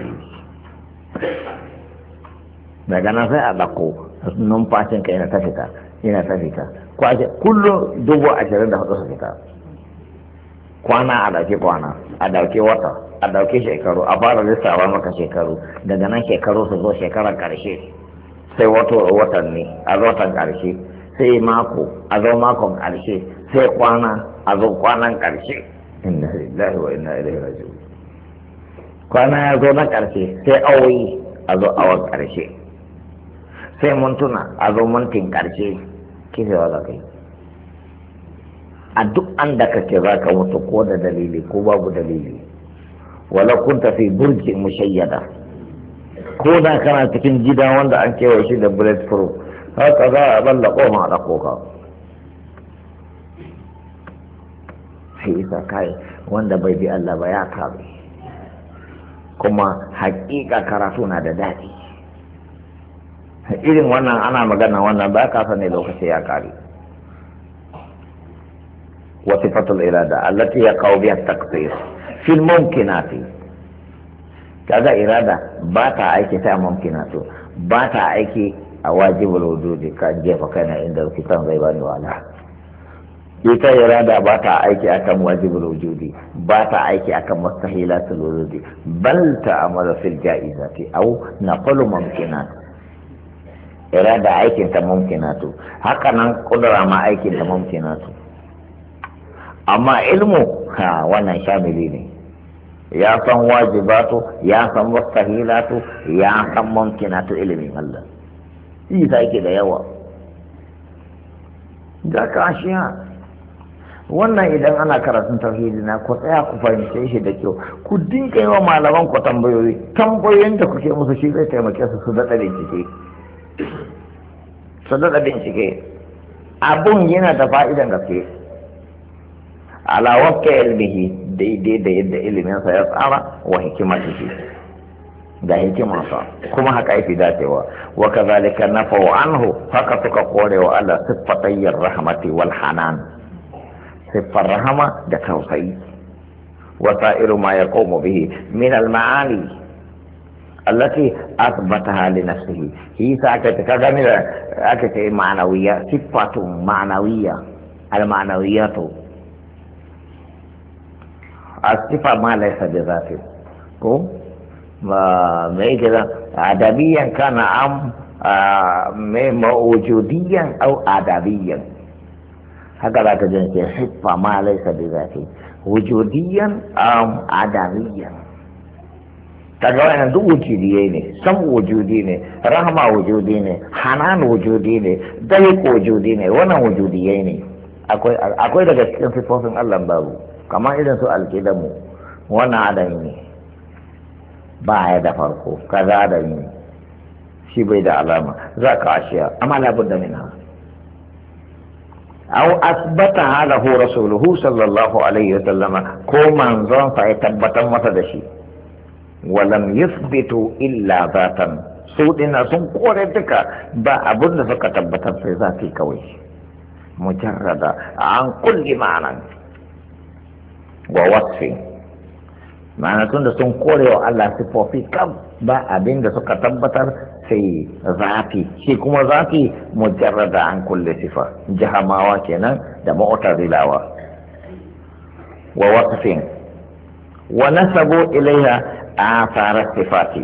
Speaker 1: daga nan sai a ɗauko numfashin ka yana ta fita kwaje kullum 24,000 su fita kwana a ɗauke kwana a ɗauke wata a ɗauke shekaru a fara lissawa maka shekaru daga nan shekaru su zo shekarar ƙarshe sai watanni a zo watan ƙarshe sai mako a zo makon ƙarshe sai kwana a zo kwanan ƙarshe inna lillahi wa inna ilaihi raji'un kwana ya zo na ƙarshe sai awoyi a zo awon ƙarshe sai mintuna a zo mintin ƙarshe kifewa za ka yi a duk an da kake za ka mutu ko da dalili ko babu dalili wala kunta fi burjin mushayyada ko da kana cikin gida wanda an kewaye shi da bullet proof haka za a balla koma a ɗauko ka sai isa kai wanda bai bi Allah ba ya kabe kuma haƙiƙa karatu na da daɗi irin wannan ana magana wannan ba ka sani lokaci ya kare وصفة الإرادة التي يقع بها التقصير في الممكنات كذا إرادة باتا أيكي فيها ممكنات باتا أيكي واجب الوجود كجيف كان عند الكتاب غيباني وعلا ita irada ba ta aiki akan wajibul wujudi ba ta aiki akan mustahilatul wujudi bal ta'amalu fil jaizati aw naqulu mumkinat irada aikin ta mumkinatu haka nan kudura ma aikin ta mumkinatu amma ilmu wannan shamili ne ya san wajibatu ya san mustahilatu ya san mumkinatu ilimin Allah shi yake da yawa da kashiya wannan idan ana karatun tauhidi na ku tsaya ku fahimce shi da kyau ku dinga yi wa malaman ku tambayoyin da kuke musu shi zai taimake su daɗa bincike abun yana da fa'idan gaske ala wakka ilmihi daidai da yadda iliminsa ya tsara wa hikimatihi da hikimarsa kuma haka yafi dacewa wa kazalika nafau anhu haka suka kore wa Allah siffatayyar rahmati wal hanan siffar rahama da tausayi wa sa'iru ma yaqumu bihi min al ma'ani allati athbataha li nafsihi hi sa aka ta gani da aka ce ma'anawiyya siffatun ma'anawiyya al ma'anawiyatu asifa ma laysa bi zati ko ma mai kira adabiyan kana am mai mawujudiyan au adabiyan haka za ka jin ce sifa ma laysa bi zati wujudiyan am adabiyan kaga wannan duk wujudiyai ne sam wujudi ne rahma wujudi ne hanan wujudi ne dalik wujudi ne wannan wujudiyai ne akwai daga cikin sifofin Allah babu kamar irin su alƙidamu wannan adami ne ba ya da farko kaza adami ne shi bai da alama za ka ashiya amma labudda minha aw asbata halahu rasuluhu sallallahu alaihi wasallama ko manzon sa ya tabbatar masa da shi walam yuthbitu illa zatan su dina sun kore duka ba abin da suka tabbatar sai zati kawai mujarrada an kulli ma'anan wa wasfi ma'ana tun da sun kore wa Allah sifofi kam ba abin da suka tabbatar sai zafi shi kuma zafi mujarrada an kulle sifa jahamawa kenan da mu'tazilawa wa wasfin wa nasabu ilaiha athara sifati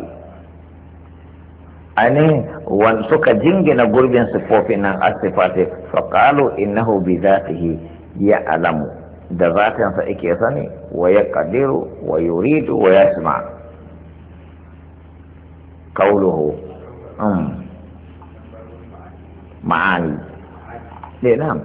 Speaker 1: ani wan suka jingina gurbin sifofin nan as-sifati fa qalu innahu bi dhatihi ya'lamu da zatinsa ake sani wa ya kadiru wa yuridu wa ya sima kauluhu ma'ani ne nan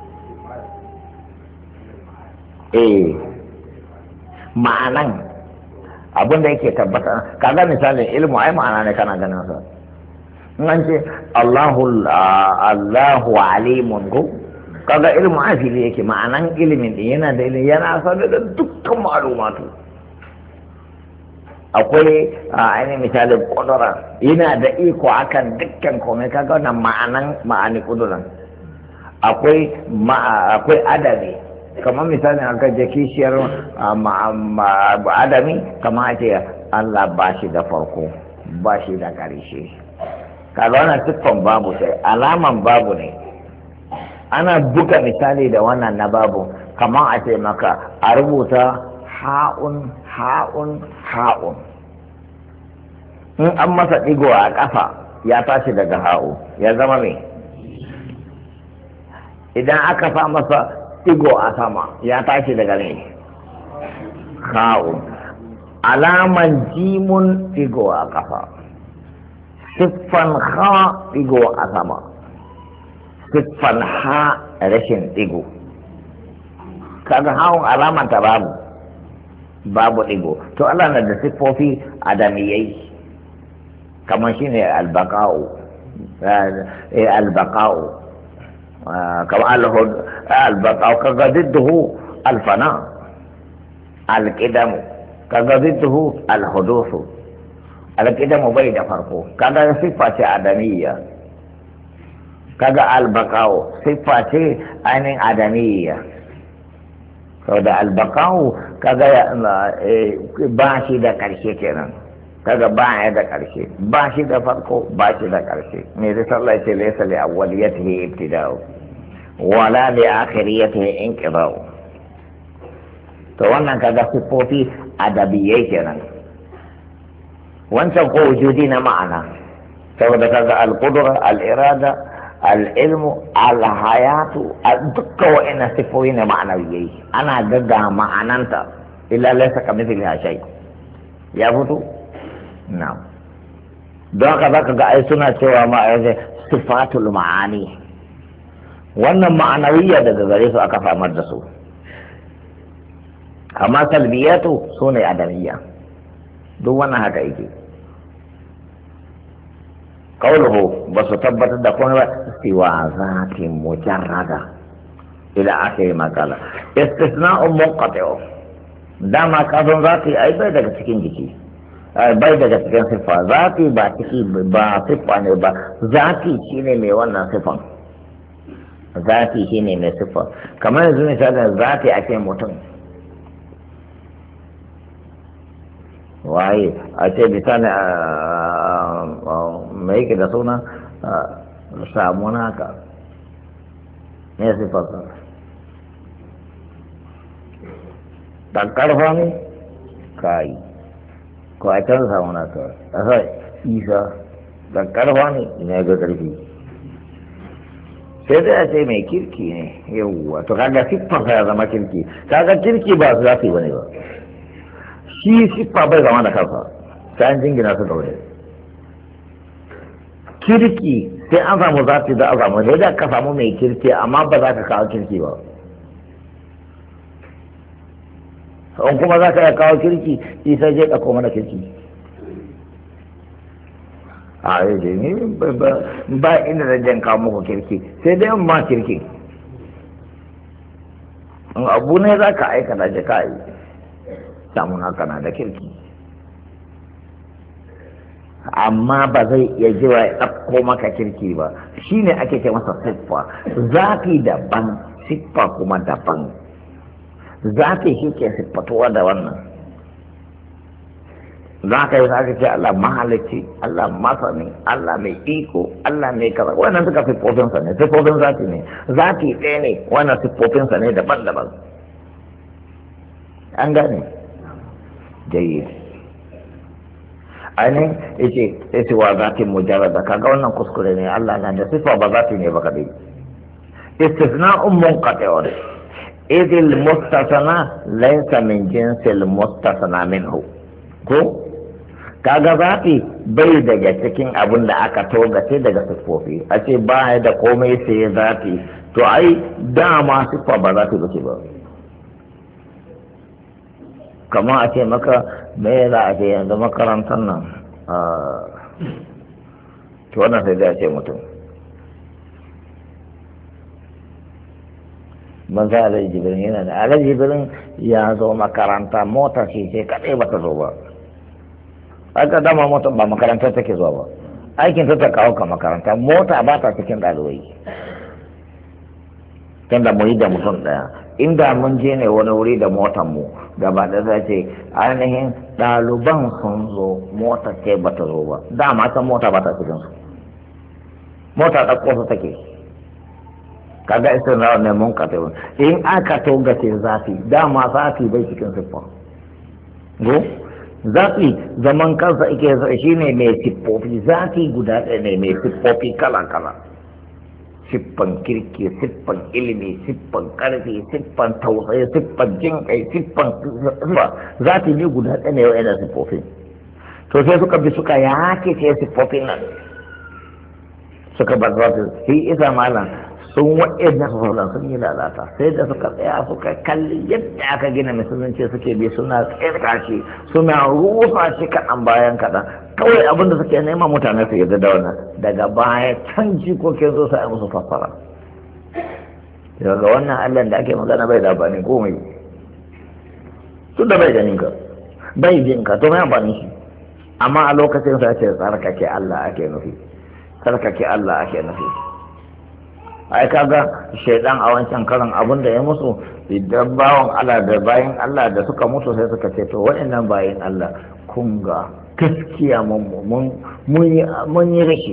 Speaker 1: ma'anan abin da yake tabbata kaga misalin ilmu ai ma'ana ne kana ganin sa in an ce Allahu alimun ko kaga ilmu a fili yake ma'anan ilimin din yana da ilimi yana sanar da dukkan ma'lumatu akwai ainihin misalin kudura yana da iko akan dukkan komai kaga wannan ma'ani kuduran akwai adabi kamar misalin aka je kishiyar adami kamar ce Allah ba shi da farko ba shi da ƙarshe kaga wannan siffan babu sai alaman babu ne ana buga misali da wannan na babu kamar a ce maka a rubuta ha'un in an masa ɗigo a ƙafa ya tashi daga ha'u ya zama mai idan aka sa masa ɗigo a sama ya tashi daga mai ha'u alaman jimun ɗigo a ƙafa siffan ha ɗigo a sama siffan ha rashin ɗigo kaga ha'un alamanta babu ɗigo to Allah na da siffofi adamiyai kamar shi ne albaka'u kamar albaka'u kaga didduhu alfana alƙidamu kaga didduhu alhudusu alƙidamu bai da farko kaga siffa ce adamiyya kaga albaka'u siffa ce ainihin adamiyya sau da albaka'u kaga ba shi da ƙarshe kenan kaga ba ya da ƙarshe ba shi da farko ba shi da ƙarshe me da sallah ce laysa li awwaliyatihi ibtida'u wala li akhiriyatihi inqida'u to wannan kaga sifofi adabiyai kenan wancan ko wujudi na ma'ana saboda kaga al-qudra al-irada al-ilmu al-hayatu dukkan wa'ina sifofi na ma'anawiyai ana gaga ma'ananta illa laysa kamithlihi shay ya fito na'am don haka zaka ga ai suna cewa sifatul ma'ani wannan ma'anawiyya daga gare su aka samar da su amma salbiyatu su ne adamiyya duk wannan haka yake kauluhu ba su tabbatar da kuma ba siwa zatin mujarrada ila akhir makala istisna'un munqati'u dama kafin zati ai bai daga cikin jiki bai daga cikin siffa zati ba ciki ba siffa ne ba zati shine mai wannan siffan zati shine mai siffa kamar yanzu misalin zati ake mutum waye a ce misali mai yake da suna samuna ka ne siffar ka dan karfa ne kai ko a can samu na ka a sa isa da karfa ne ina ga karfi sai dai a ce mai kirki ne yawwa to kaga siffar ya zama kirki kaga kirki ba su zafi bane ba shi siffa bai zama da kansa sai an jingina su da wani kirki sai an samu zafi da a samu sai da ka samu mai kirki amma ba za ka kawo kirki ba in kuma za ka kawo kirki isa je ɗauko mana kirki a yi ne ba inda zan jan kawo muku kirki sai dai ma kirki in abu ne za ka aikata je ka yi samun haka na da kirki amma ba zai iya jiwa ya ɗauko maka kirki ba shi ne ake ce masa siffa zafi daban siffa kuma daban zafi shi ke siffatuwa da wannan za ka yi za ce Allah mahalicci Allah masani Allah mai iko Allah mai kaza wannan suka siffofinsa ne siffofin zafi ne zafi ɗaya ne wannan siffofinsa ne daban-daban an gane jayi ainihin yace wa zatin mujarrada kaga wannan kuskure ne Allah na da siffa ba zati ne ba kadai istisna'un munqati'un إذ المستثنى ليس من جنس المستثنى منه ko kaga zafi bai daga cikin abin da aka togace daga siffofi a ce ba da komai sai zafi to ai dama siffa ba za ta bace ba kamar a ce maka me za a ce yanzu makarantar nan to wannan sai zai ce mutum ban za a jibirin yana da alhaji jibirin ya zo makaranta mota ce ce kaɗai ba ta zo ba aka dama mota ba makaranta take zuwa ba aikin ta kawo ka makaranta mota ba ta cikin ɗalibai tunda mu yi da mutum ɗaya inda mun je ne wani wuri da motan mu gaba da za ce ainihin ɗaliban sun zo mota ce ba ta zo ba dama ta mota ba ta cikin su mota ɗauko su take kaga isa na wannan mun ka tawo in aka togace zafi dama zafi bai cikin siffa go zafi zaman kansa ike shi ne mai siffofi zafi guda ɗaya ne mai siffofi kala-kala siffan kirki siffan ilimi siffan ƙarfi siffan tausayi siffan jin kai siffan zafi ne guda ɗaya ne yana siffofi to sai suka bi suka yake ce siffofin nan suka bar zafi shi isa malam sun waɗanda sauran sun yi lalata sai da suka tsaya suka kalli yadda aka gina musulunci suke bi suna tsirka shi suna rufa shi kaɗan bayan kaɗan kawai abin da suke nema mutane su yarda da wannan daga baya can jikokin zo sai musu fassara daga wannan allah da ake magana bai da bani komai tun da bai ganin ka bai jin ka to mai amfani shi amma a lokacin sa ce tsarkake allah ake nufi tsarkake allah ake nufi ai kaga shaidan a wancan karan abin da ya musu idan bawan Allah da bayan Allah da suka mutu sai suka ce to waɗannan bayan Allah kun ga gaskiya mun yi rashi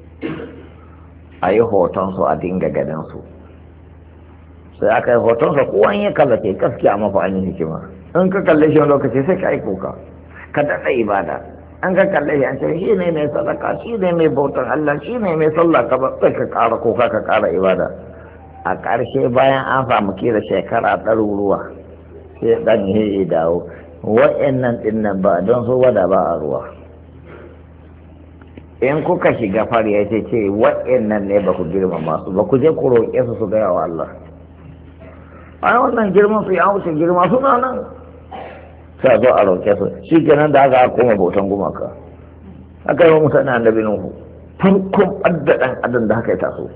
Speaker 1: a yi hoton su a dinga ganin su sai aka yi hoton su kowa ya kallace gaskiya mafa an yi hikima in ka kalle shi wani lokaci sai ka yi kuka ka daɗa ibada an ka kalle shi an ce shi ne mai sadaka shi ne mai bautan Allah shi ne mai sallah ka ba sai ka ƙara kuka ka ƙara ibada a ƙarshe bayan an samu kira shekara ɗaruruwa sai ɗan ya dawo wa'annan ɗin nan ba don su wada ba a ruwa in kuka shiga fari ya ce wa'annan ne ba ku girmama su ba ku je ku roƙe su su gaya wa Allah ai wannan girman su ya wuce girma suna nan sai zo a roƙe su shi kenan da aka koma bautan gumaka aka yi wa mutane annabi nuhu farkon addaɗan adam da haka ya taso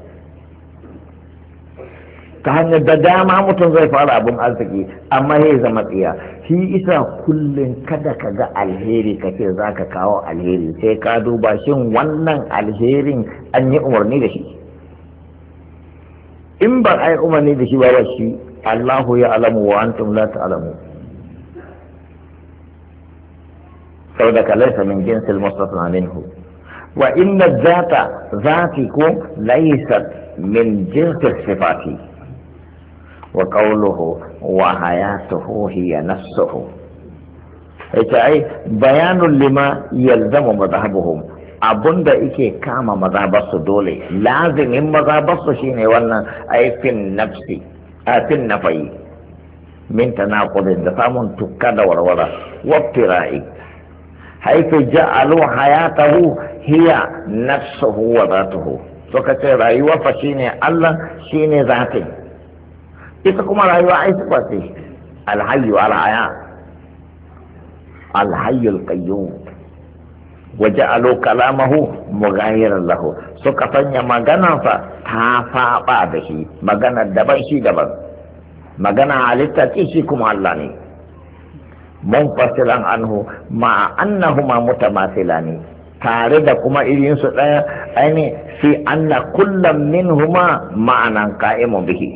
Speaker 1: ta hanyar da dama mutum zai fara abin arziki amma ya zama tsiya shi isa kullum kada ka ga alheri ka ce za ka kawo alheri sai ka duba shin wannan alherin an yi umarni da shi in ba a yi umarni da shi ba shi Allahu ya alamu wa antum la ta'lamu saboda ka laisa min jinsil mustafna minhu wa inna zata zatiku laysat min jinsil sifati wa qawluhu wa hayatuhu hiya nafsuhu ita ai bayanun lima yalzamu madhhabuhum abunda yake kama mazhabarsu dole lazimin mazhabarsu shine wannan aifin nafsi afin nafai min tanaqudin da samun tukka da warwara wa fira'i haifu ja'alu hayatahu hiya nafsuhu wa zatuhu suka ce rayuwa fa shine Allah shine zatin ita kuma rayuwa ai sifa ce alhayyu alhaya alhayyul qayyum wa ja'alu kalamahu mughayiran lahu suka sanya maganarsa ta faɓa da shi magana daban shi daban magana halitta ce shi kuma Allah ne munfasilan anhu ma annahuma mutamathilani tare da kuma irin su daya aini fi anna kullam minhuma ma'anan qa'imun bihi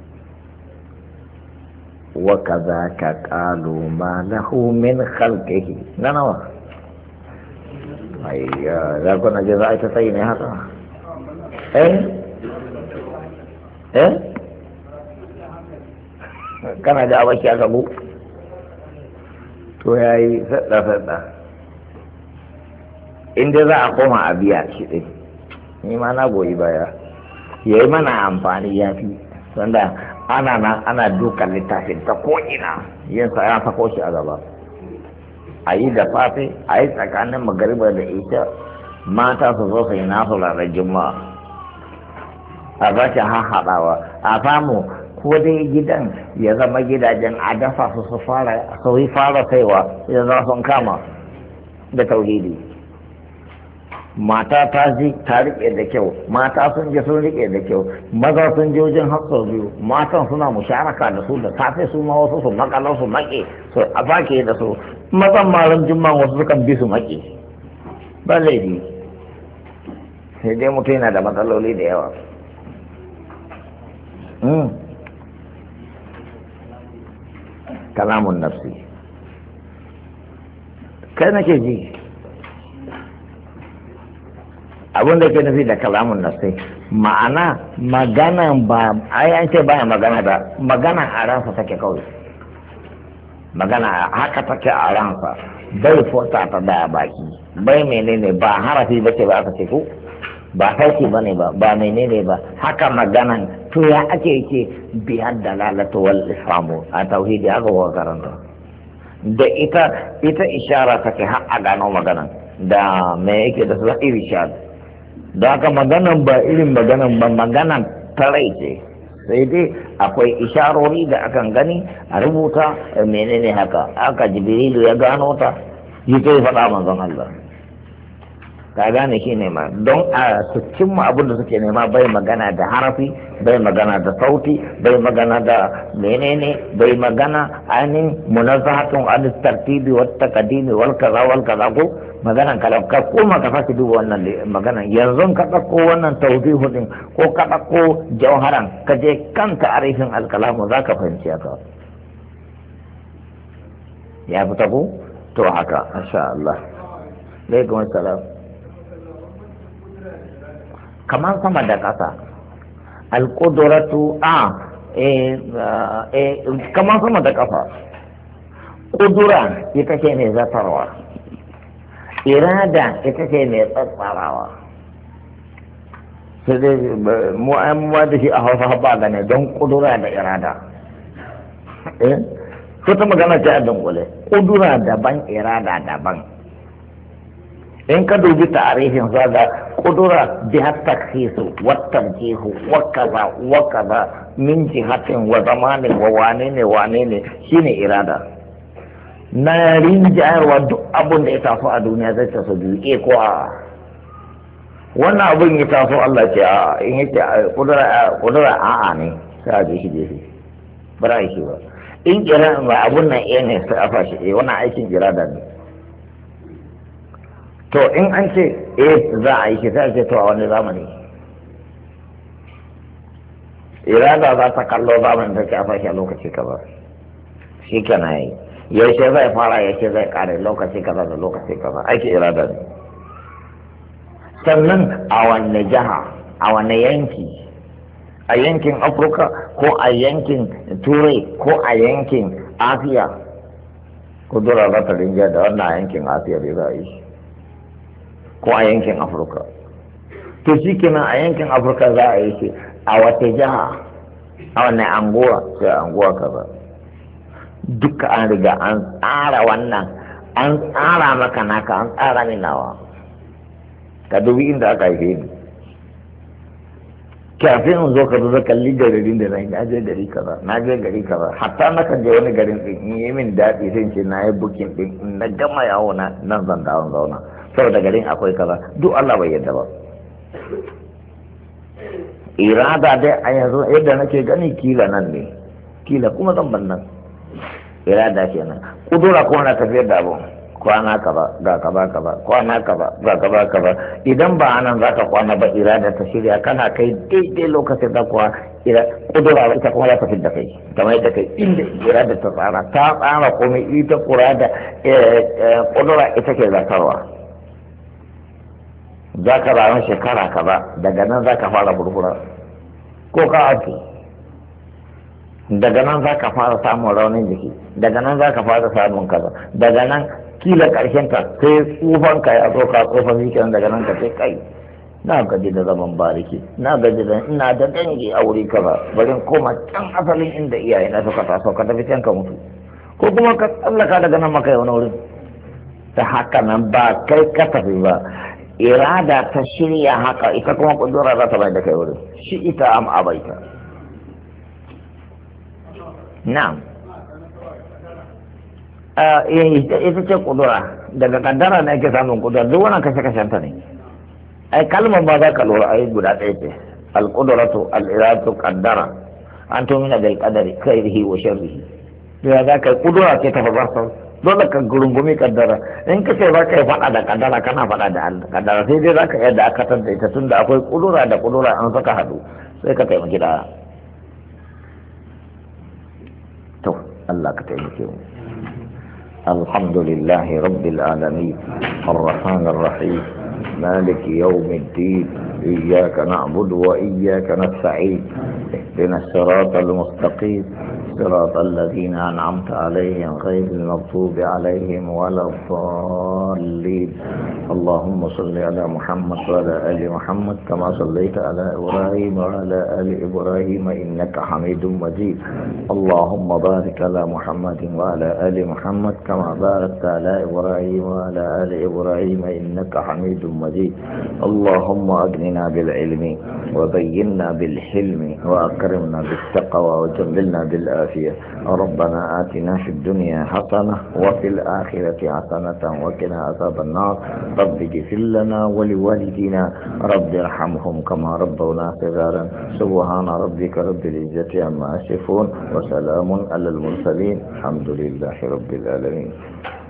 Speaker 1: wa kadhaka qalu ma lahu min khalqihi nanawa ayya da kuna je za ta sai ne haka kana da abaki aka bu to ya yi sadda inda za a koma a biya shi ɗin ni ma na goyi baya ya yi mana amfani ya fi wanda ana dukan littafin ta ko'ina yin sa ya sako shi a gaba a yi da safe a yi tsakanin magariba da isha mata su zo su yi nasu ranar juma'a a zaki haɗawa a samu ko dai gidan ya zama gidajen a dafa su fara kaiwa ya za sun kama da tauhidi mata ta ji ta riƙe da kyau mata sun je sun riƙe da kyau maza sun je wajen hasso biyu matan suna musharaka da su da safe su ma wasu su makala su maƙe su a fake da su mazan malam jimman wasu sukan bi su maƙe ba laifi sai dai mutum yana da matsaloli da yawa kalamun nafsi kai nake ji abin da ke nufi da kalamun nafsi ma'ana magana ba ai an ce baya magana da magana a ransa take kawai magana haka take a ransa bai furta ta da baki bai menene ba harafi ba ce ba aka ce ko ba sauki ba ne ba menene ba haka maganan to ya ake ce biyar dalalatu wal isfamu a tauhidi aka wa karanta da ita ishara take har a gano maganan da me yake da su irshad da haka maganan ba irin maganan ba maganan tarai ce sai dai akwai isharori da akan gani a rubuta menene haka aka jibrilu ya gano ta yi kai faɗa manzon Allah ka gane shi ne ma don a su cimma abin da suke nema bai magana da harafi bai magana da sauti bai magana da menene bai magana ainihin munazzahatun an tartibi wa taqdimi wal kaza ko maganan ka koma ka sake duba wannan maganan yanzu ka ɗauko wannan tawdihu din ko ka ɗauko jauharan ka je kan ta'arifin alkalamu za ka fahimci haka ya fita ko to haka insha Allah alaikum assalam kamar sama da ƙasa alƙuduratu kamar sama da ƙasa ƙudura ita ce mai zatarwa irada ita ce mai tsatsarawa sai dai mu'amma da shi a hausa ba gane don ƙudura da irada ko ta magana ce a dunkule ƙudura daban irada daban in ka dubi tarihin zaga kudura jihar takhisu wattan jihu wakaza min jihatin wa zamanin wa wane ne shine irada na rinjayarwa duk abun da ya taso a duniya zai taso biyu ko a wannan abun ya taso Allah ce a in yake kudura a'a ne sai a je shi jefi ba za a yi shi ba in kira abun nan ne sai a fashi wannan aikin irada ne to in an ce za a yi shi sai ce to a wani zamani irada za ta kallo zamanin da ke a fashe lokaci kaza shi kana yi yaushe zai fara yaushe zai kare lokaci kaza da lokaci kaza aiki irada ne sannan a wanne jiha a wanne yanki a yankin afirka ko a yankin turai ko a yankin asiya kudura za ta rinja da wannan a yankin asiya bai za a yi ko a yankin afirka to shi kenan a yankin afirka za a yi shi a wata jiha a wannan anguwa sai anguwa kaza duka an riga an tsara wannan an tsara maka naka an tsara min nawa ka dubi inda aka haife ni kafin in zo ka zo kalli garin da na je gari kaza na je gari kaza hatta na kan je wani garin din in yi min daɗi sai ce na yi bukin din in na gama yawo na nan zan dawo zauna saboda garin akwai kaza duk Allah bai yadda ba irada dai a yanzu yadda nake gani kila nan ne kila kuma zan ban nan irada kenan kudura kuma na tafiyar da abun kwana kaza ga kaza kwana kaza ga kaza idan ba anan zaka kwana ba irada ta shirya kana kai daidai lokacin da kuwa kudura ita kuma za ta fi da kai kamar yadda kai inda irada ta tsara komai ita kura da kudura ita ke zartarwa za ka rayu shekara kaza daga nan za ka fara burbura ko ka ake daga nan za ka fara samun raunin jiki daga nan za ka fara samun kaza daga nan kila karshen ka sai tsufan ka ya zo ka tsofan zikirin daga nan ka ce kai na gaji da zaman bariki na gaji da ina da dangi a wuri kaza bari koma can asalin inda iyaye na suka taso ka tafi can ka mutu ko kuma ka tsallaka daga nan maka wani wurin ta haka nan ba kai ka tafi ba, irada ta shirya haka ita kuma kudura za ta bai da kai wurin shi ita am abaita. Na'am. Ita ce kudura, daga kaddara ne ake samun kudura, duk wannan kashe-kashenta ne. Ai kalmar ba za ka lura ai guda ɗaya ce, al-qudratu al-iradatu qaddara an tumina bil qadari khairihi wa sharrihi. Ya za ka kudura ce ta fabarsa, dole ka gurungumi kaddara. In ka ce za ka yi faɗa da kaddara kana faɗa da kaddara, sai dai za ka yadda aka da ita tunda akwai kudura da kudura an saka haɗu sai ka taimaki da to Allah ka taimake mu. Alhamdulillahi rabbil alamin arrahmanir rahim maliki yawmiddin iyyaka na'budu wa iyyaka nasta'in ihdinas siratal mustaqim صراط الذين أنعمت عليهم غير المغضوب عليهم ولا الضالين اللهم صل على محمد وعلى آل محمد كما صليت على إبراهيم وعلى آل إبراهيم إنك حميد مجيد اللهم بارك على محمد وعلى آل محمد كما باركت على إبراهيم وعلى آل إبراهيم إنك حميد مجيد اللهم أغننا بالعلم وبينا بالحلم وأكرمنا بالتقوى وجملنا بالآخرة ربنا آتنا في الدنيا حسنة وفي الآخرة حسنة وقنا عذاب النار رب اغفر لنا ولوالدينا رب ارحمهم كما ربونا صغارا سبحان ربك رب العزة عما يصفون وسلام على المرسلين الحمد لله رب العالمين.